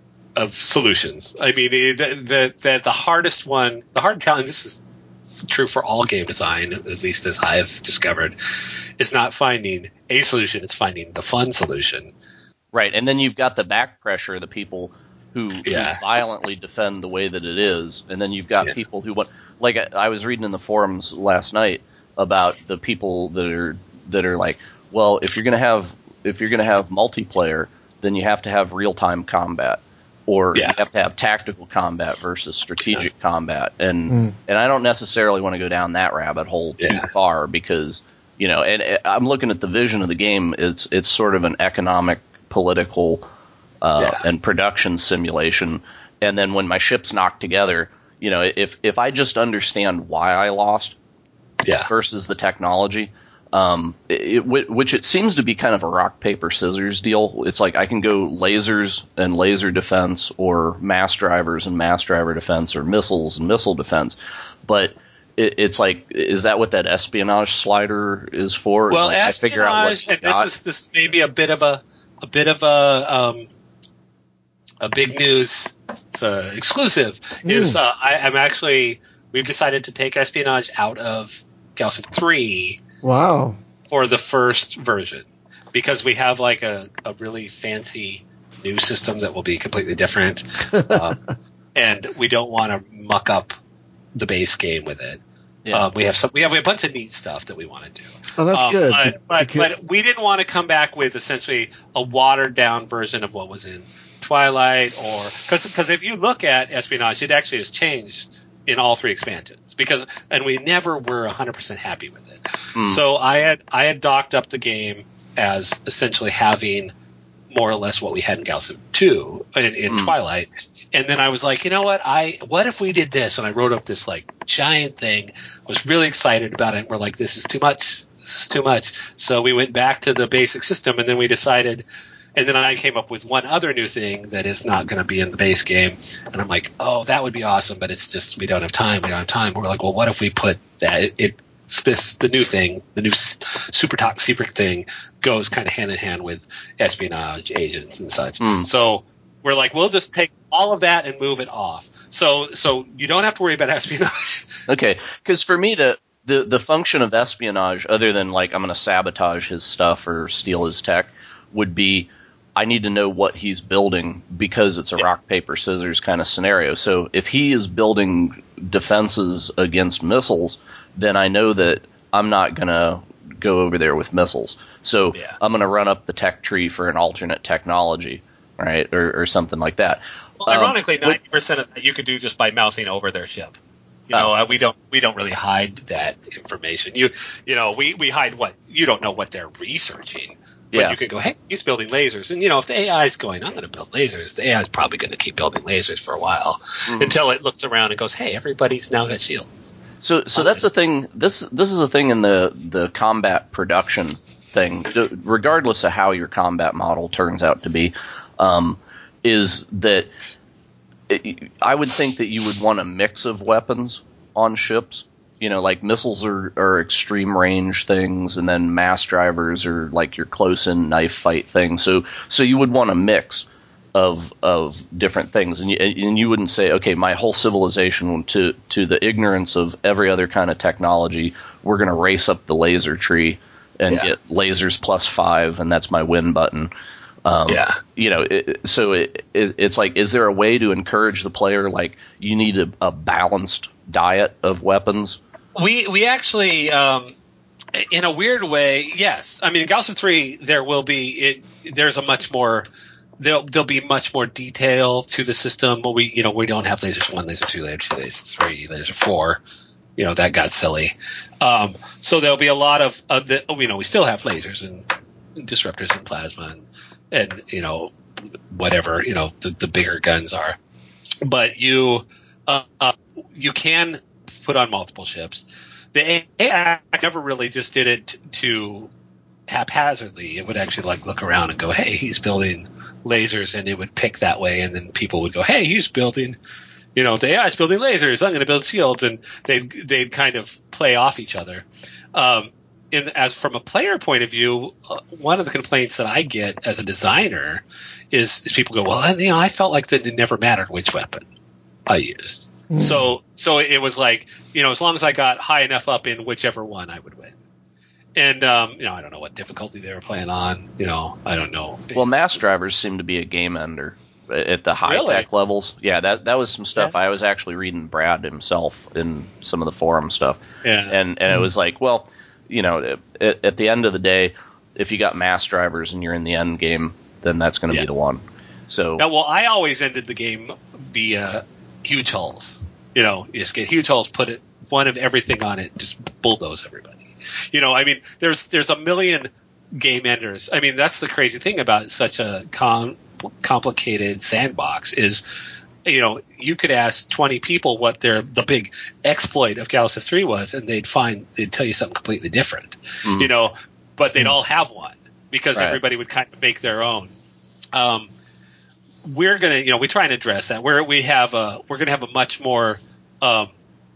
of solutions. I mean, the the the, the hardest one, the hard challenge. This is true for all game design, at least as I've discovered, is not finding a solution; it's finding the fun solution. Right, and then you've got the back pressure, the people who, Yeah. who violently defend the way that it is, and then you've got Yeah. people who want. Like I, I was reading in the forums last night about the people that are that are like, well, if you're gonna have if you're gonna have multiplayer, then you have to have real time combat, or Yeah. you have to have tactical combat versus strategic Yeah. combat, and Mm. and I don't necessarily want to go down that rabbit hole too Yeah. far because. You know, and uh, I'm looking at the vision of the game. It's it's sort of an economic, political, uh, Yeah. and production simulation. And then when my ship's knocked together, you know, if if I just understand why I lost Yeah. versus the technology, um, it, it, which it seems to be kind of a rock paper scissors deal. It's like I can go lasers and laser defense, or mass drivers and mass driver defense, or missiles and missile defense, but it's like, is that what that espionage slider is for? It's Well, like I figure out what espionage, you and got. this is this may be a bit of a a bit of a um, a big news. It's uh, exclusive. Mm. Is uh, I, I'm actually we've decided to take espionage out of Galciv three Wow. for the first version because we have like a, a really fancy new system that will be completely different, uh, and we don't want to muck up the base game with it. Yeah. Uh, we have some. We have a bunch of neat stuff that we want to do. Oh, that's Um, good. But, but, Because- but we didn't want to come back with essentially a watered down version of what was in Twilight, or because if you look at espionage, it actually has changed in all three expansions. Because and we never were one hundred percent happy with it. Mm. So I had I had docked up the game as essentially having more or less what we had in Galaxy two in, in mm. Twilight. And then I was like, you know what? I what if we did this? And I wrote up this like giant thing. Was really excited about it. And we're like, this is too much. This is too much. So we went back to the basic system, and then we decided. And then I came up with one other new thing that is not going to be in the base game. And I'm like, oh, that would be awesome, but it's just we don't have time. We don't have time. We're like, well, what if we put that? It, it's this the new thing, the new super top secret thing goes kind of hand in hand with espionage agents and such. Mm. So. We're like, we'll just take all of that and move it off. So so you don't have to worry about espionage. Okay, because for me, the, the, the function of espionage, other than like I'm going to sabotage his stuff or steal his tech, would be I need to know what he's building because it's a yeah. rock, paper, scissors kind of scenario. So if he is building defenses against missiles, then I know that I'm not going to go over there with missiles. So yeah. I'm going to run up the tech tree for an alternate technology. Right, or, or something like that. Well, ironically, ninety um, percent of that you could do just by mousing over their ship. You know, uh, we don't we don't really hide that information. You you know, we, we hide what you don't know what they're researching. But yeah. you could go, hey, he's building lasers, and you know, if the A I is going, I'm going to build lasers. The A I is probably going to keep building lasers for a while mm-hmm. until it looks around and goes, hey, everybody's now got shields. So so that's the thing. This this is a thing in the the combat production thing. Regardless of how your combat model turns out to be. Um, is that it, I would think that you would want a mix of weapons on ships. You know, like missiles are, are extreme range things, and then mass drivers are like your close-in knife fight thing. So, so you would want a mix of of different things, and you, and you wouldn't say, okay, my whole civilization to to the ignorance of every other kind of technology, we're going to race up the laser tree and yeah. get lasers plus five, and that's my win button. Um, yeah, you know, it, so it, it, it's like, is there a way to encourage the player? Like, you need a, a balanced diet of weapons. We we actually, um, in a weird way, yes. I mean, in Galaxy three, there will be it. There's a much more. There'll there'll be much more detail to the system. We you know we don't have lasers one, laser two, laser two, laser three, laser four. You know that got silly. Um, so there'll be a lot of, of the, you know we still have lasers and disruptors and plasma and. And, you know, whatever, you know, the, the bigger guns are. But you uh, uh, you can put on multiple ships. The A I never really just did it to haphazardly. It would actually, like, look around and go, hey, he's building lasers, and it would pick that way. And then people would go, hey, he's building, you know, the A I is building lasers. I'm going to build shields. And they'd, they'd kind of play off each other. Um In, as from a player point of view, uh, one of the complaints that I get as a designer is, is people go, well, you know, I felt like that it never mattered which weapon I used. Mm. So, so it was like, you know, as long as I got high enough up in whichever one, I would win. And, um, you know, I don't know what difficulty they were playing on. You know, I don't know. Well, mass drivers seem to be a game ender at the high really? tech levels. Yeah, that that was some stuff yeah. I was actually reading Brad himself in some of the forum stuff. Yeah. And, and mm. it was like, well, you know, at, at the end of the day, if you got mass drivers and you're in the end game, then that's going to yeah. be the one. So, now, well, I always ended the game via huge hulls. You know, you just get huge hulls, put it one of everything on it, just bulldoze everybody. You know, I mean, there's there's a million game enders. I mean, that's the crazy thing about such a com- complicated sandbox is. You know, you could ask twenty people what their the big exploit of Galaxy three was, and they'd find they'd tell you something completely different. Mm. You know, but they'd mm. all have one because right. everybody would kind of make their own. Um, we're gonna, you know, we try and address that. Where we have a, we're gonna have a much more um,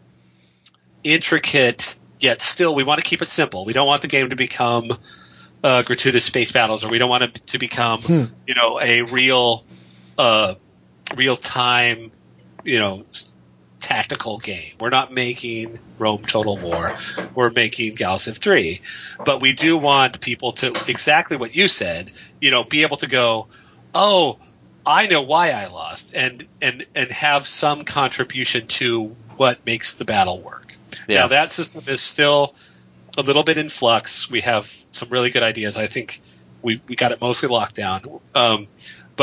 intricate, yet still we want to keep it simple. We don't want the game to become uh, gratuitous space battles, or we don't want it to become, hmm. you know, a real. Uh, real time, you know, tactical game. We're not making Rome Total War. We're making Galaxy three. But we do want people to, exactly what you said, you know, be able to go, oh, I know why I lost, and, and, and have some contribution to what makes the battle work. Yeah. Now, that system is still a little bit in flux. We have some really good ideas. I think we, we got it mostly locked down. Um, but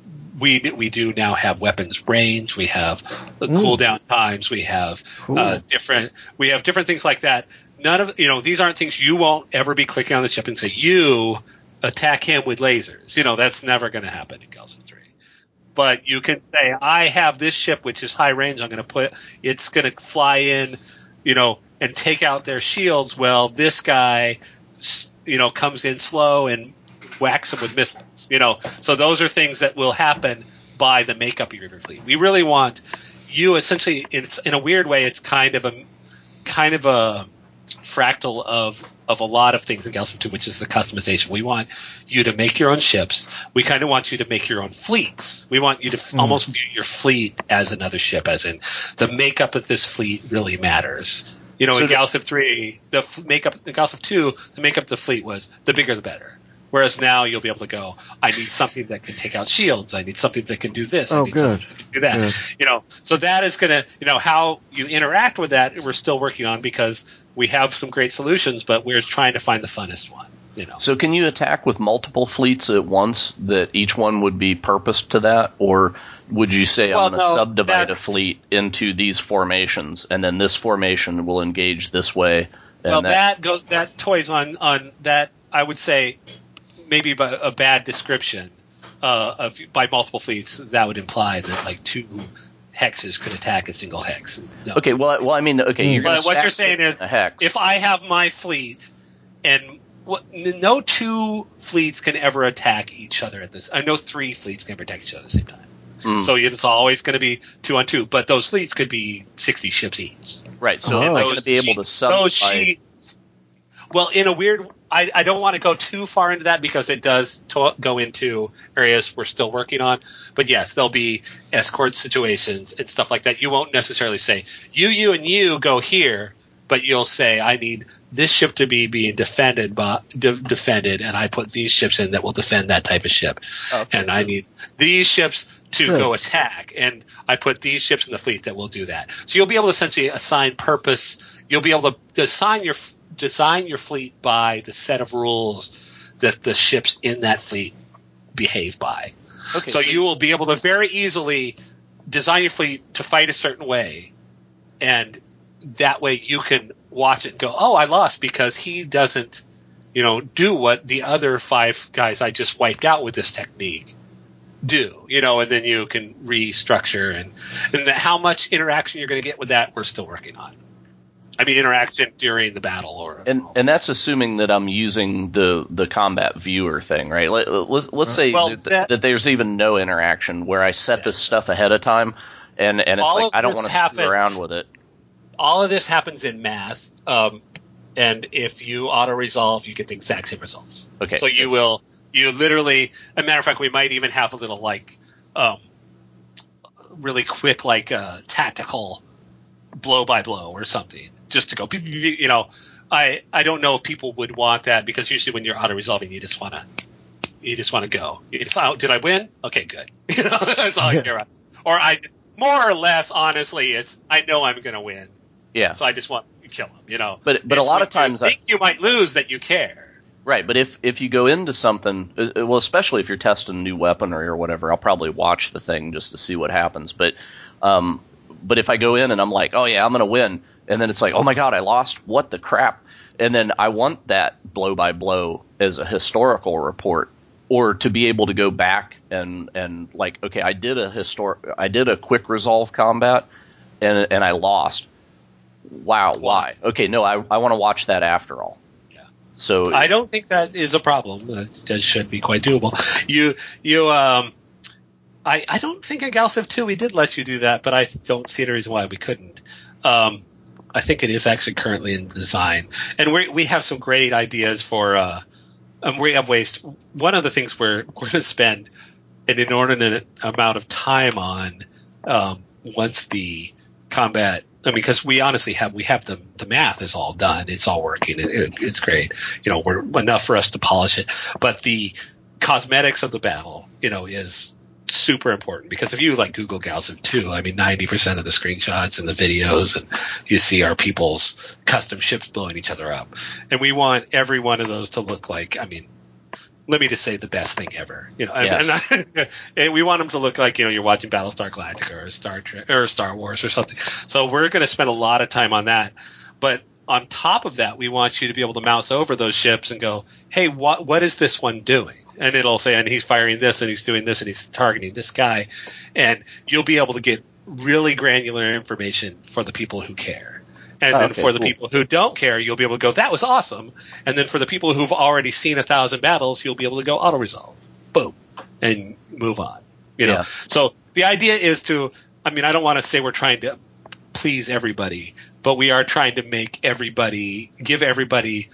we we do now have weapons range. We have the Mm. cooldown times. We have Cool. uh, different we have different things like that. None of you know these aren't things you won't ever be clicking on the ship and say you attack him with lasers. You know that's never going to happen in Galciv three. But you can say I have this ship which is high range. I'm going to put it's going to fly in, you know, and take out their shields. Well, this guy, you know, comes in slow and whacks them with missiles. You know, so those are things that will happen by the makeup of your fleet. We really want you essentially. It's in a weird way. It's kind of a kind of a fractal of of a lot of things in Galciv two, which is the customization. We want you to make your own ships. We kind of want you to make your own fleets. We want you to f- Mm. almost view your fleet as another ship, as in the makeup of this fleet really matters. You know, So in the- Galciv three, the f- makeup, in Galciv two, the makeup of the fleet was the bigger the better. Whereas now you'll be able to go, I need something that can take out shields. I need something that can do this. Oh, I need good. something that can do that. Good. You know, so that is going to, you know, how you interact with that, we're still working on because we have some great solutions, but we're trying to find the funnest one. You know, So can you attack with multiple fleets at once that each one would be purposed to that? Or would you say Well, I'm going to no, subdivide that- a fleet into these formations and then this formation will engage this way? And well, that goes that toys on on that. I would say maybe by a bad description uh, of by multiple fleets. That would imply that like two hexes could attack a single hex. No. Okay, well, well, I mean, okay, you're going But to what you're saying is, a hex. if I have my fleet and what, n- no two fleets can ever attack each other at this. I know three fleets can ever attack each other at the same time. Mm. So it's always going to be two on two, but those fleets could be sixty ships each. Right, so Oh. am I Those going to be able to sheets- subdivide? those sheets- Well, in a weird, I, I don't want to go too far into that because it does to, go into areas we're still working on. But yes, there'll be escort situations and stuff like that. You won't necessarily say you, you, and you go here, but you'll say I need this ship to be being defended by de- defended, and I put these ships in that will defend that type of ship, Okay, and so- I need these ships to Good. go attack, and I put these ships in the fleet that will do that. So you'll be able to essentially assign purpose. You'll be able to design your design your fleet by the set of rules that the ships in that fleet behave by. Okay, so you will be able to very easily design your fleet to fight a certain way, and that way you can watch it and go, oh, I lost because he doesn't, you know, do what the other five guys I just wiped out with this technique do, you know, and then you can restructure and, and how much interaction you're going to get with that, we're still working on. I mean, interaction during the battle, or And and that's assuming that I'm using the, the combat viewer thing, right? Let, let's let's say Well, that, that- that there's even no interaction where I set this stuff ahead of time, and, and it's All like of I don't this want to screw happens- around with it. all of this happens in math. Um, and if you auto resolve, you get the exact same results. Okay. So you will, you literally, as a matter of fact, we might even have a little like, um, really quick, like, uh, tactical blow by blow or something just to go, beep, beep, beep, you know, I, I don't know if people would want that because usually when you're auto resolving, you just want to, you just want to go. You just, oh, did I win? Okay, good. You know, that's all I care about. Or I, more or less, honestly, it's, I know I'm going to win. Yeah. So I just want to kill him, you know. But- but a It's lot when of times you I- think you might lose that you care. Right, but if if you go into something, uh, well, especially if you're testing a new weaponry or whatever, I'll probably watch the thing just to see what happens. But um, but if I go in and I'm like, oh yeah, I'm gonna win, and then it's like, oh my god, I lost, what the crap? And then I want that blow by blow as a historical report, or to be able to go back and and like, okay, I did a historic, I did a quick resolve combat, and and I lost. Wow, why? Okay, no, I I want to watch that after all. So I don't think that is a problem. That should be quite doable. You, you, um, I, I don't think in Galciv two we did let you do that, but I don't see any reason why we couldn't. Um, I think it is actually currently in design, and we we have some great ideas for. Uh, um, we have waste. One of the things we're we're going to spend an inordinate amount of time on um, once the combat. I mean, because we honestly have we have the the math is all done. It's all working. It, it, it's great. You know, we're enough for us to polish it. But the cosmetics of the battle, you know, is super important because if you like Google Galciv two, I mean, ninety percent of the screenshots and the videos and you see are people's custom ships blowing each other up, and we want every one of those to look like. I mean, let me just say the best thing ever. You know, and, Yeah. and, I, and we want them to look like, you know, you're watching Battlestar Galactica or Star Trek or Star Wars or something. So we're going to spend a lot of time on that. But on top of that, we want you to be able to mouse over those ships and go, hey, what what is this one doing? And it'll say, and he's firing this, and he's doing this, and he's targeting this guy. And you'll be able to get really granular information for the people who care. And Oh, then okay, for the cool. people who don't care, you'll be able to go, that was awesome. And then for the people who've already seen a thousand battles, you'll be able to go auto resolve. Boom. And move on. You know. Yeah. So the idea is to, I mean, I don't want to say we're trying to please everybody, but we are trying to make everybody, give everybody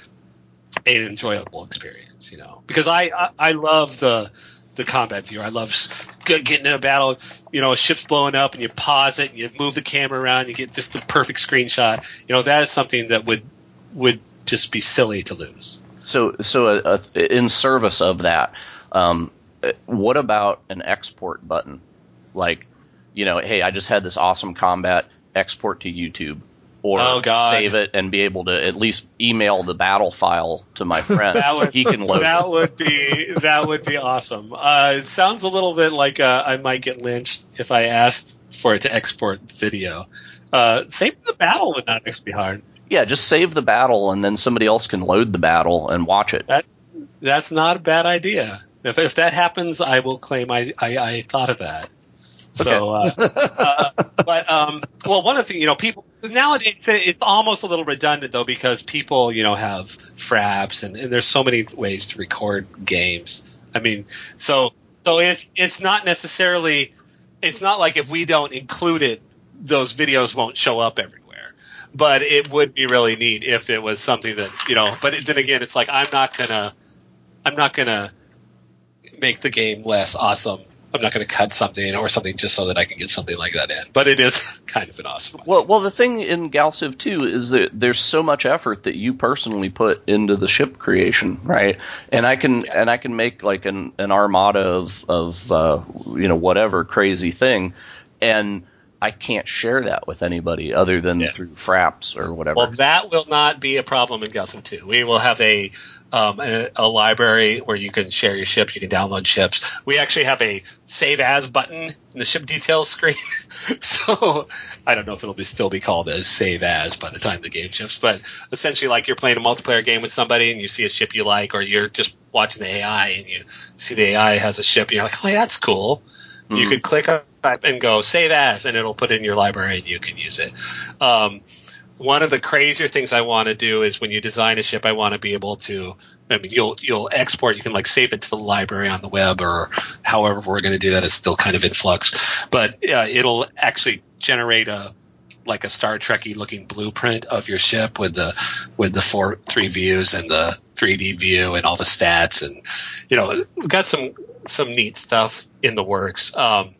an enjoyable experience, you know. Because I, I, I love the the combat viewer. I love getting in a battle, you know, a ship's blowing up and you pause it and you move the camera around, you get just the perfect screenshot. You know, that is something that would would just be silly to lose. So, so uh, uh, in service of that, um, what about an export button? Like, you know, hey, I just had this awesome combat, export to YouTube. Or oh, God. save it and be able to at least email the battle file to my friend that would, so he can load that it. would be that would be awesome. Uh, it sounds a little bit like uh, I might get lynched if I asked for it to export video. Uh, saving the battle would not actually be hard. Yeah, just save the battle and then somebody else can load the battle and watch it. That that's not a bad idea. If if that happens, I will claim I I, I thought of that. So, uh, uh, but, um, well, one of the, you know, people, nowadays, it's almost a little redundant, though, because people, you know, have fraps, and, and there's so many ways to record games. I mean, so, so it, it's not necessarily, it's not like if we don't include it, those videos won't show up everywhere. But it would be really neat if it was something that, you know, but then again, it's like, I'm not gonna, I'm not gonna make the game less awesome. I'm not going to cut something or something just so that I can get something like that in. But it is kind of an awesome one. Well, well, the thing in GalCiv two is that there's so much effort that you personally put into the ship creation, right? And I can and I can make like an, an armada of of uh, you know whatever crazy thing, and I can't share that with anybody other than Yeah. through fraps or whatever. Well, that will not be a problem in GalCiv two. We will have a Um, a, a library where you can share your ships, you can download ships. We actually have a save as button in the ship details screen. So I don't know if it'll be still be called as save as by the time the game ships, but essentially like you're playing a multiplayer game with somebody and you see a ship you like, or you're just watching the A I and you see the A I has a ship and you're like, oh, yeah, that's cool. Mm-hmm. You could click on it and go save as, and it'll put it in your library and you can use it. Um, One of the crazier things I want to do is when you design a ship, I want to be able to, I mean, you'll, you'll export, you can like save it to the library on the web or however we're going to do that is still kind of in flux, but uh, it'll actually generate a, like a Star Trek-y looking blueprint of your ship with the, with the four, three views and the three D view and all the stats. And, you know, we've got some, some neat stuff in the works. Um,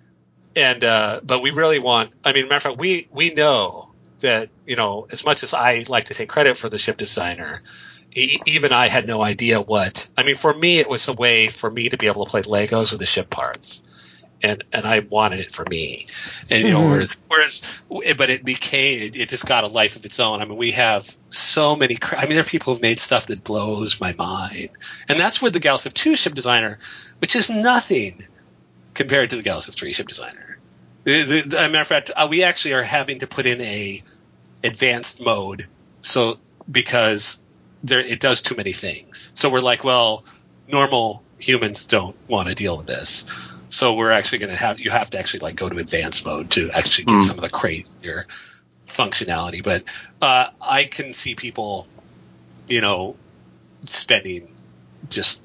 and, uh, but we really want, I mean, matter of fact, we, we know that, you know, as much as I like to take credit for the ship designer, e- even I had no idea what, I mean, for me, it was a way for me to be able to play Legos with the ship parts. And, and I wanted it for me. And, you know, mm-hmm. whereas, whereas, but it became, it, it just got a life of its own. I mean, we have so many, I mean, there are people who've made stuff that blows my mind. And that's where the GalCiv two ship designer, which is nothing compared to the GalCiv three ship designer. The, the, the, as a matter of fact, uh, we actually are having to put in a advanced mode, so because there it does too many things. So we're like, well, normal humans don't want to deal with this, so we're actually going to have you have to actually like go to advanced mode to actually get mm. some of the crazier functionality. But uh, I can see people, you know, spending just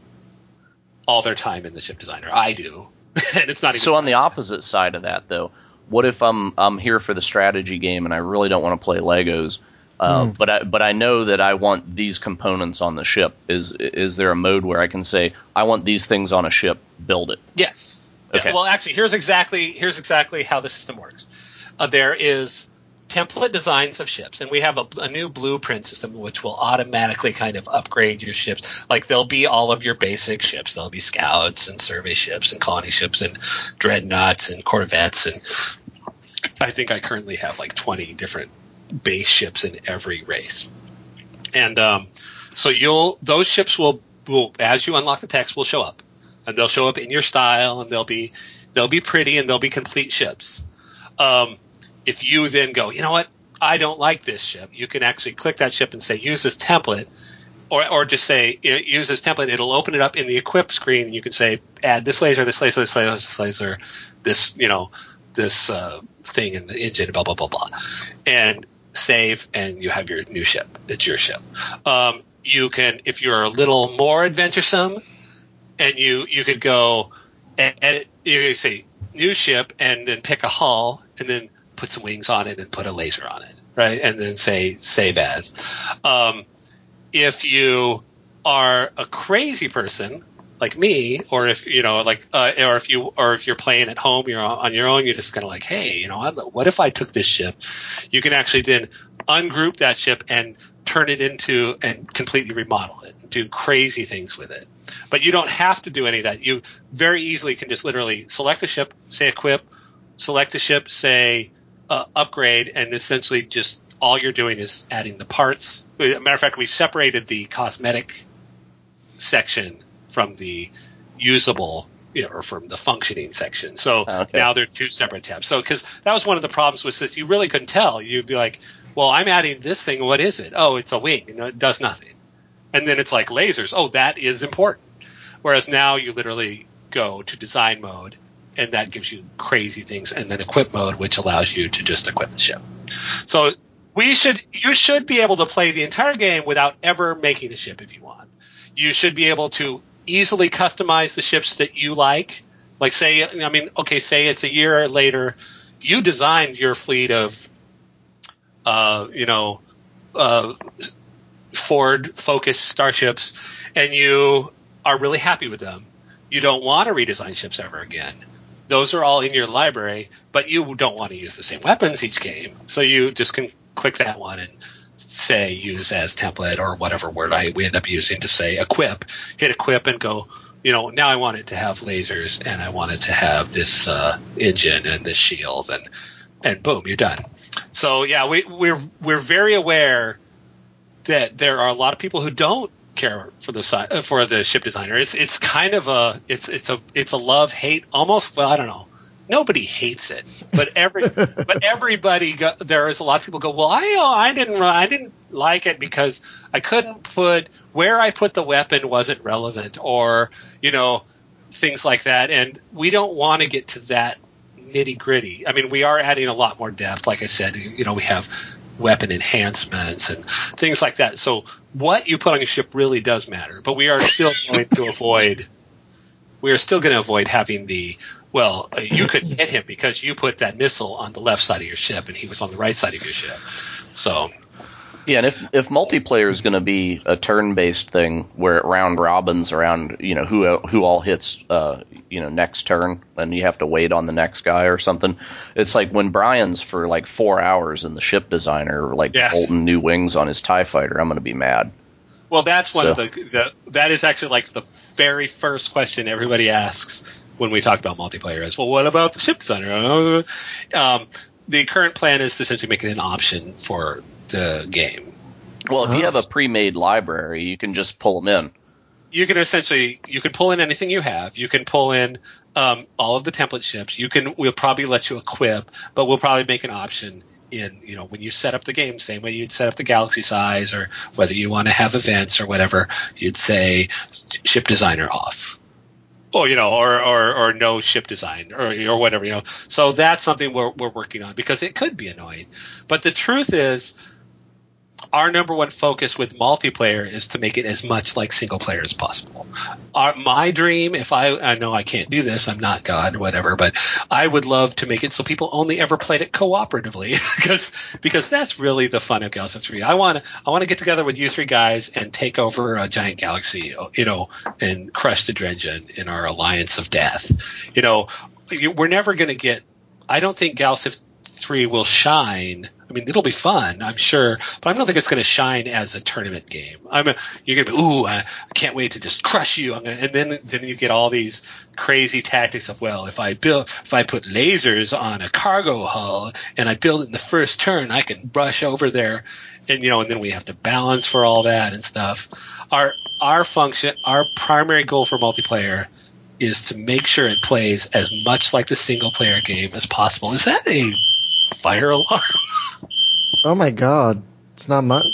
all their time in the ship designer. I do. And it's not even so on the opposite side of that, though, what if I'm I'm here for the strategy game and I really don't want to play Legos, uh, mm. but I but I know that I want these components on the ship? Is is there a mode where I can say I want these things on a ship, build it? Yes. Okay. Yeah, well, actually, here's exactly here's exactly how the system works. Uh, there is template designs of ships, and we have a, a new blueprint system which will automatically kind of upgrade your ships. Like there'll be all of your basic ships. There'll be scouts and survey ships and colony ships and dreadnoughts and corvettes, and I think I currently have like twenty different base ships in every race. And um, so you'll those ships will will, as you unlock the text, will show up, and they'll show up in your style, and they'll be they'll be pretty, and they'll be complete ships. Um, if you then go, you know what, I don't like this ship, you can actually click that ship and say use this template, or or just say use this template. It'll open it up in the equip screen, and you can say add this laser, this laser, this laser, this laser, this you know this uh, thing in the engine, blah blah blah blah, and save, and you have your new ship. It's your ship. Um, you can, if you're a little more adventuresome, and you you could go and edit, you could say new ship, and then pick a hull, and then put some wings on it, and put a laser on it, right? And then say save as. Um, if you are a crazy person like me, or if you know, like, uh, or if you, or if you're playing at home, you're on your own, you're just kind of like, hey, you know, what if I took this ship? You can actually then ungroup that ship and turn it into and completely remodel it, do crazy things with it. But you don't have to do any of that. You very easily can just literally select a ship, say equip, select the ship, say uh, upgrade, and essentially just all you're doing is adding the parts. As a matter of fact, we separated the cosmetic section from the usable, you know, or from the functioning section. So okay. Now they're two separate tabs. So because that was one of the problems with this, you really couldn't tell. You'd be like, well, I'm adding this thing. What is it? Oh, it's a wing. You know, it does nothing. And then it's like lasers. Oh, that is important. Whereas now you literally go to design mode, and that gives you crazy things, and then equip mode, which allows you to just equip the ship. So we should, you should be able to play the entire game without ever making the ship if you want. You should be able to easily customize the ships that you like. Like say, I mean, okay, say it's a year later, you designed your fleet of, uh, you know, uh, Ford Focus starships, and you are really happy with them. You don't want to redesign ships ever again. Those are all in your library, but you don't want to use the same weapons each game. So you just can click that one and say use as template, or whatever word I we end up using to say equip, hit equip and go, you know, now I want it to have lasers, and I want it to have this uh, engine and this shield, and and boom, you're done. So yeah, we, we're we're very aware that there are a lot of people who don't care for the si- for the ship designer. It's it's kind of a it's it's a it's a love hate almost. Well, I don't know. Nobody hates it, but every but everybody go, there is a lot of people go, well, I I didn't I didn't like it because I couldn't put where I put the weapon wasn't relevant, or you know, things like that. And we don't want to get to that nitty gritty. I mean, we are adding a lot more depth. Like I said, you know, we have weapon enhancements and things like that. So what you put on your ship really does matter. But we are still going to avoid. We are still going to avoid having the. Well, uh, you could hit him because you put that missile on the left side of your ship, and he was on the right side of your ship. So, yeah, and if if multiplayer is going to be a turn-based thing where it round robins around, you know, who who all hits, uh, you know, next turn, and you have to wait on the next guy or something. It's like when Brian's for like four hours in the ship designer, like yeah. bolting new wings on his TIE fighter. I'm going to be mad. Well, that's one so. of the, the that is actually like the very first question everybody asks when we talk about multiplayer is, well, what about the ship designer? Um, the current plan is to essentially make it an option for the game. Well, if Oh. you have a pre-made library, you can just pull them in. You can essentially, you can pull in anything you have. You can pull in um, all of the template ships. You can, we'll probably let you equip, but we'll probably make an option in, you know, when you set up the game, same way you'd set up the galaxy size, or whether you want to have events or whatever, you'd say ship designer off. Or, you know, or, or, or no ship design, or, or whatever, you know. So that's something we're, we're working on, because it could be annoying. But the truth is, our number one focus with multiplayer is to make it as much like single player as possible. Our, my dream, if I, I know I can't do this, I'm not God, whatever, but I would love to make it so people only ever played it cooperatively, because because that's really the fun of Galaxy three. I want to I want to get together with you three guys and take over a giant galaxy, you know, and crush the Dredgen in our alliance of death. You know, we're never going to get. I don't think Galaxy three will shine I mean, it'll be fun, I'm sure, but I don't think it's going to shine as a tournament game. I'm a, you're going to be, ooh, I, I can't wait to just crush you. I'm gonna, and then then you get all these crazy tactics of, well, if I build, if I put lasers on a cargo hull and I build it in the first turn, I can brush over there, and you know, and then we have to balance for all that and stuff. Our our function, our primary goal for multiplayer is to make sure it plays as much like the single player game as possible. Is that a fire alarm? Oh my god. It's not my...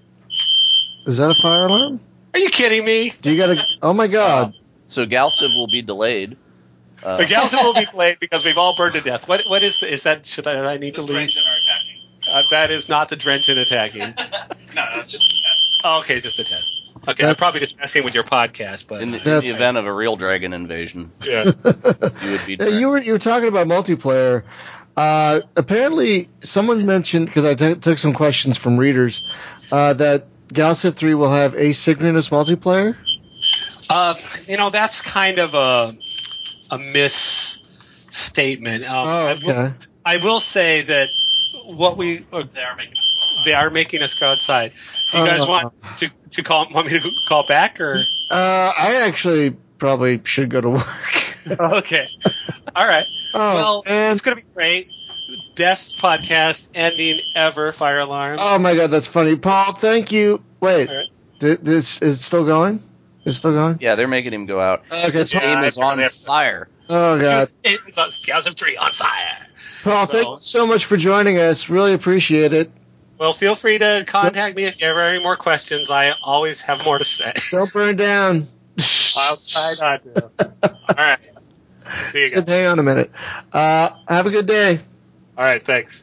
Is that a fire alarm? Are you kidding me? Do you gotta... Oh my god. Uh, so Galciv will be delayed. Uh, The Galciv will be delayed because we've all burned to death. What What is the... Is that... Should I, I need The to leave? Drenchen are attacking. Uh, that is not the Drenchen attacking. No, that's just a test. Oh, okay, just a test. Okay, That's- I'm probably just messing with your podcast, but... in, the, uh, in the That's- event of a real dragon invasion, yeah. you would be. Yeah, you were you were talking about multiplayer. Uh, apparently, someone mentioned, because I t- took some questions from readers, uh, that Galciv three will have asynchronous multiplayer. Uh, you know, that's kind of a a misstatement. Um, Oh, I, will, okay. I will say that what we uh, They are making us go outside. they are making us go outside. Do you guys Uh, want to to call want me to call back or? Uh, I actually probably should go to work. Okay, all right. Oh, Well, and it's gonna be great. Best podcast ending ever. Fire alarm. oh my god, that's funny, Paul. Thank you. Wait, All right. th- this is it still going? It's still going. Yeah, they're making him go out. Okay, His so, game I is on forgot. fire. oh god, It's on Galciv three on fire. Paul, thank So- you so much for joining us. Really appreciate it. Well, feel free to contact me if you have any more questions. I always have more to say. Don't burn down. I'll try not to. All right. See you guys. Hang on a minute. Uh, have a good day. All right. Thanks.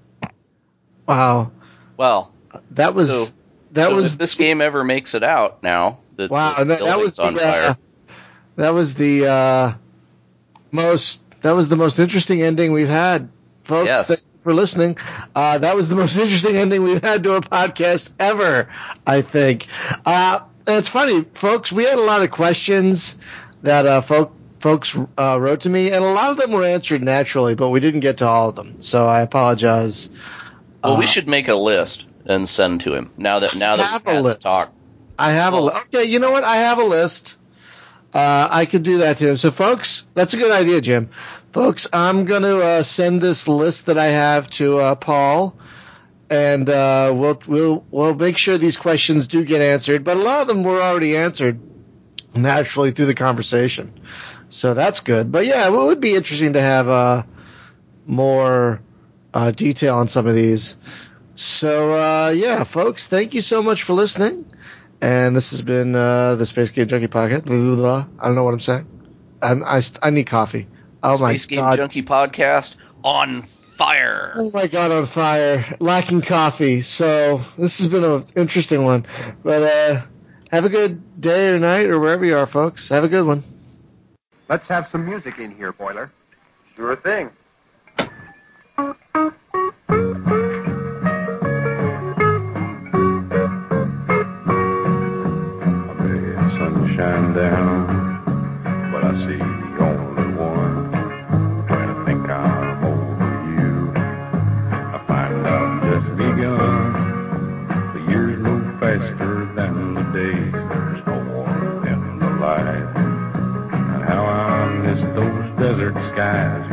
Wow, Well, that was So- that so was if this game ever makes it out now, that wow. the That, that was building's the on uh, fire. that was the uh, most that was the most interesting ending we've had, folks. Yes. Thank you for listening. Uh, that was the most interesting ending we've had to a podcast ever, I think. Uh, and it's funny, folks. We had a lot of questions that uh, folk, folks uh, wrote to me, and a lot of them were answered naturally, but we didn't get to all of them. So I apologize. Well, uh, we should make a list and send to him now that now that Have we've a had list. to talk. I have a Well- li- okay. You know what? I have a list. Uh, I could do that to him. So, folks, that's a good idea, Jim. Folks, I'm going to uh, send this list that I have to uh, Paul, and uh, we'll we'll we'll make sure these questions do get answered. But a lot of them were already answered naturally through the conversation, so that's good. But yeah, it would be interesting to have uh, more uh, detail on some of these. So uh, yeah, folks, thank you so much for listening. And this has been uh, the Space Game Junkie podcast. Blah, blah, blah. I don't know what I'm saying. I'm, I, I need coffee. Oh my Space Game god! Junkie podcast on fire. Oh my god, on fire! Lacking coffee. So this has been an interesting one. But uh, have a good day or night or wherever you are, folks. Have a good one. Let's have some music in here, Boiler. Sure thing. Sunshine down, but I see only one. When I think I'm over you, I find I've just begun. The years move faster than the days. There's no warmth in the light, and how I miss those desert skies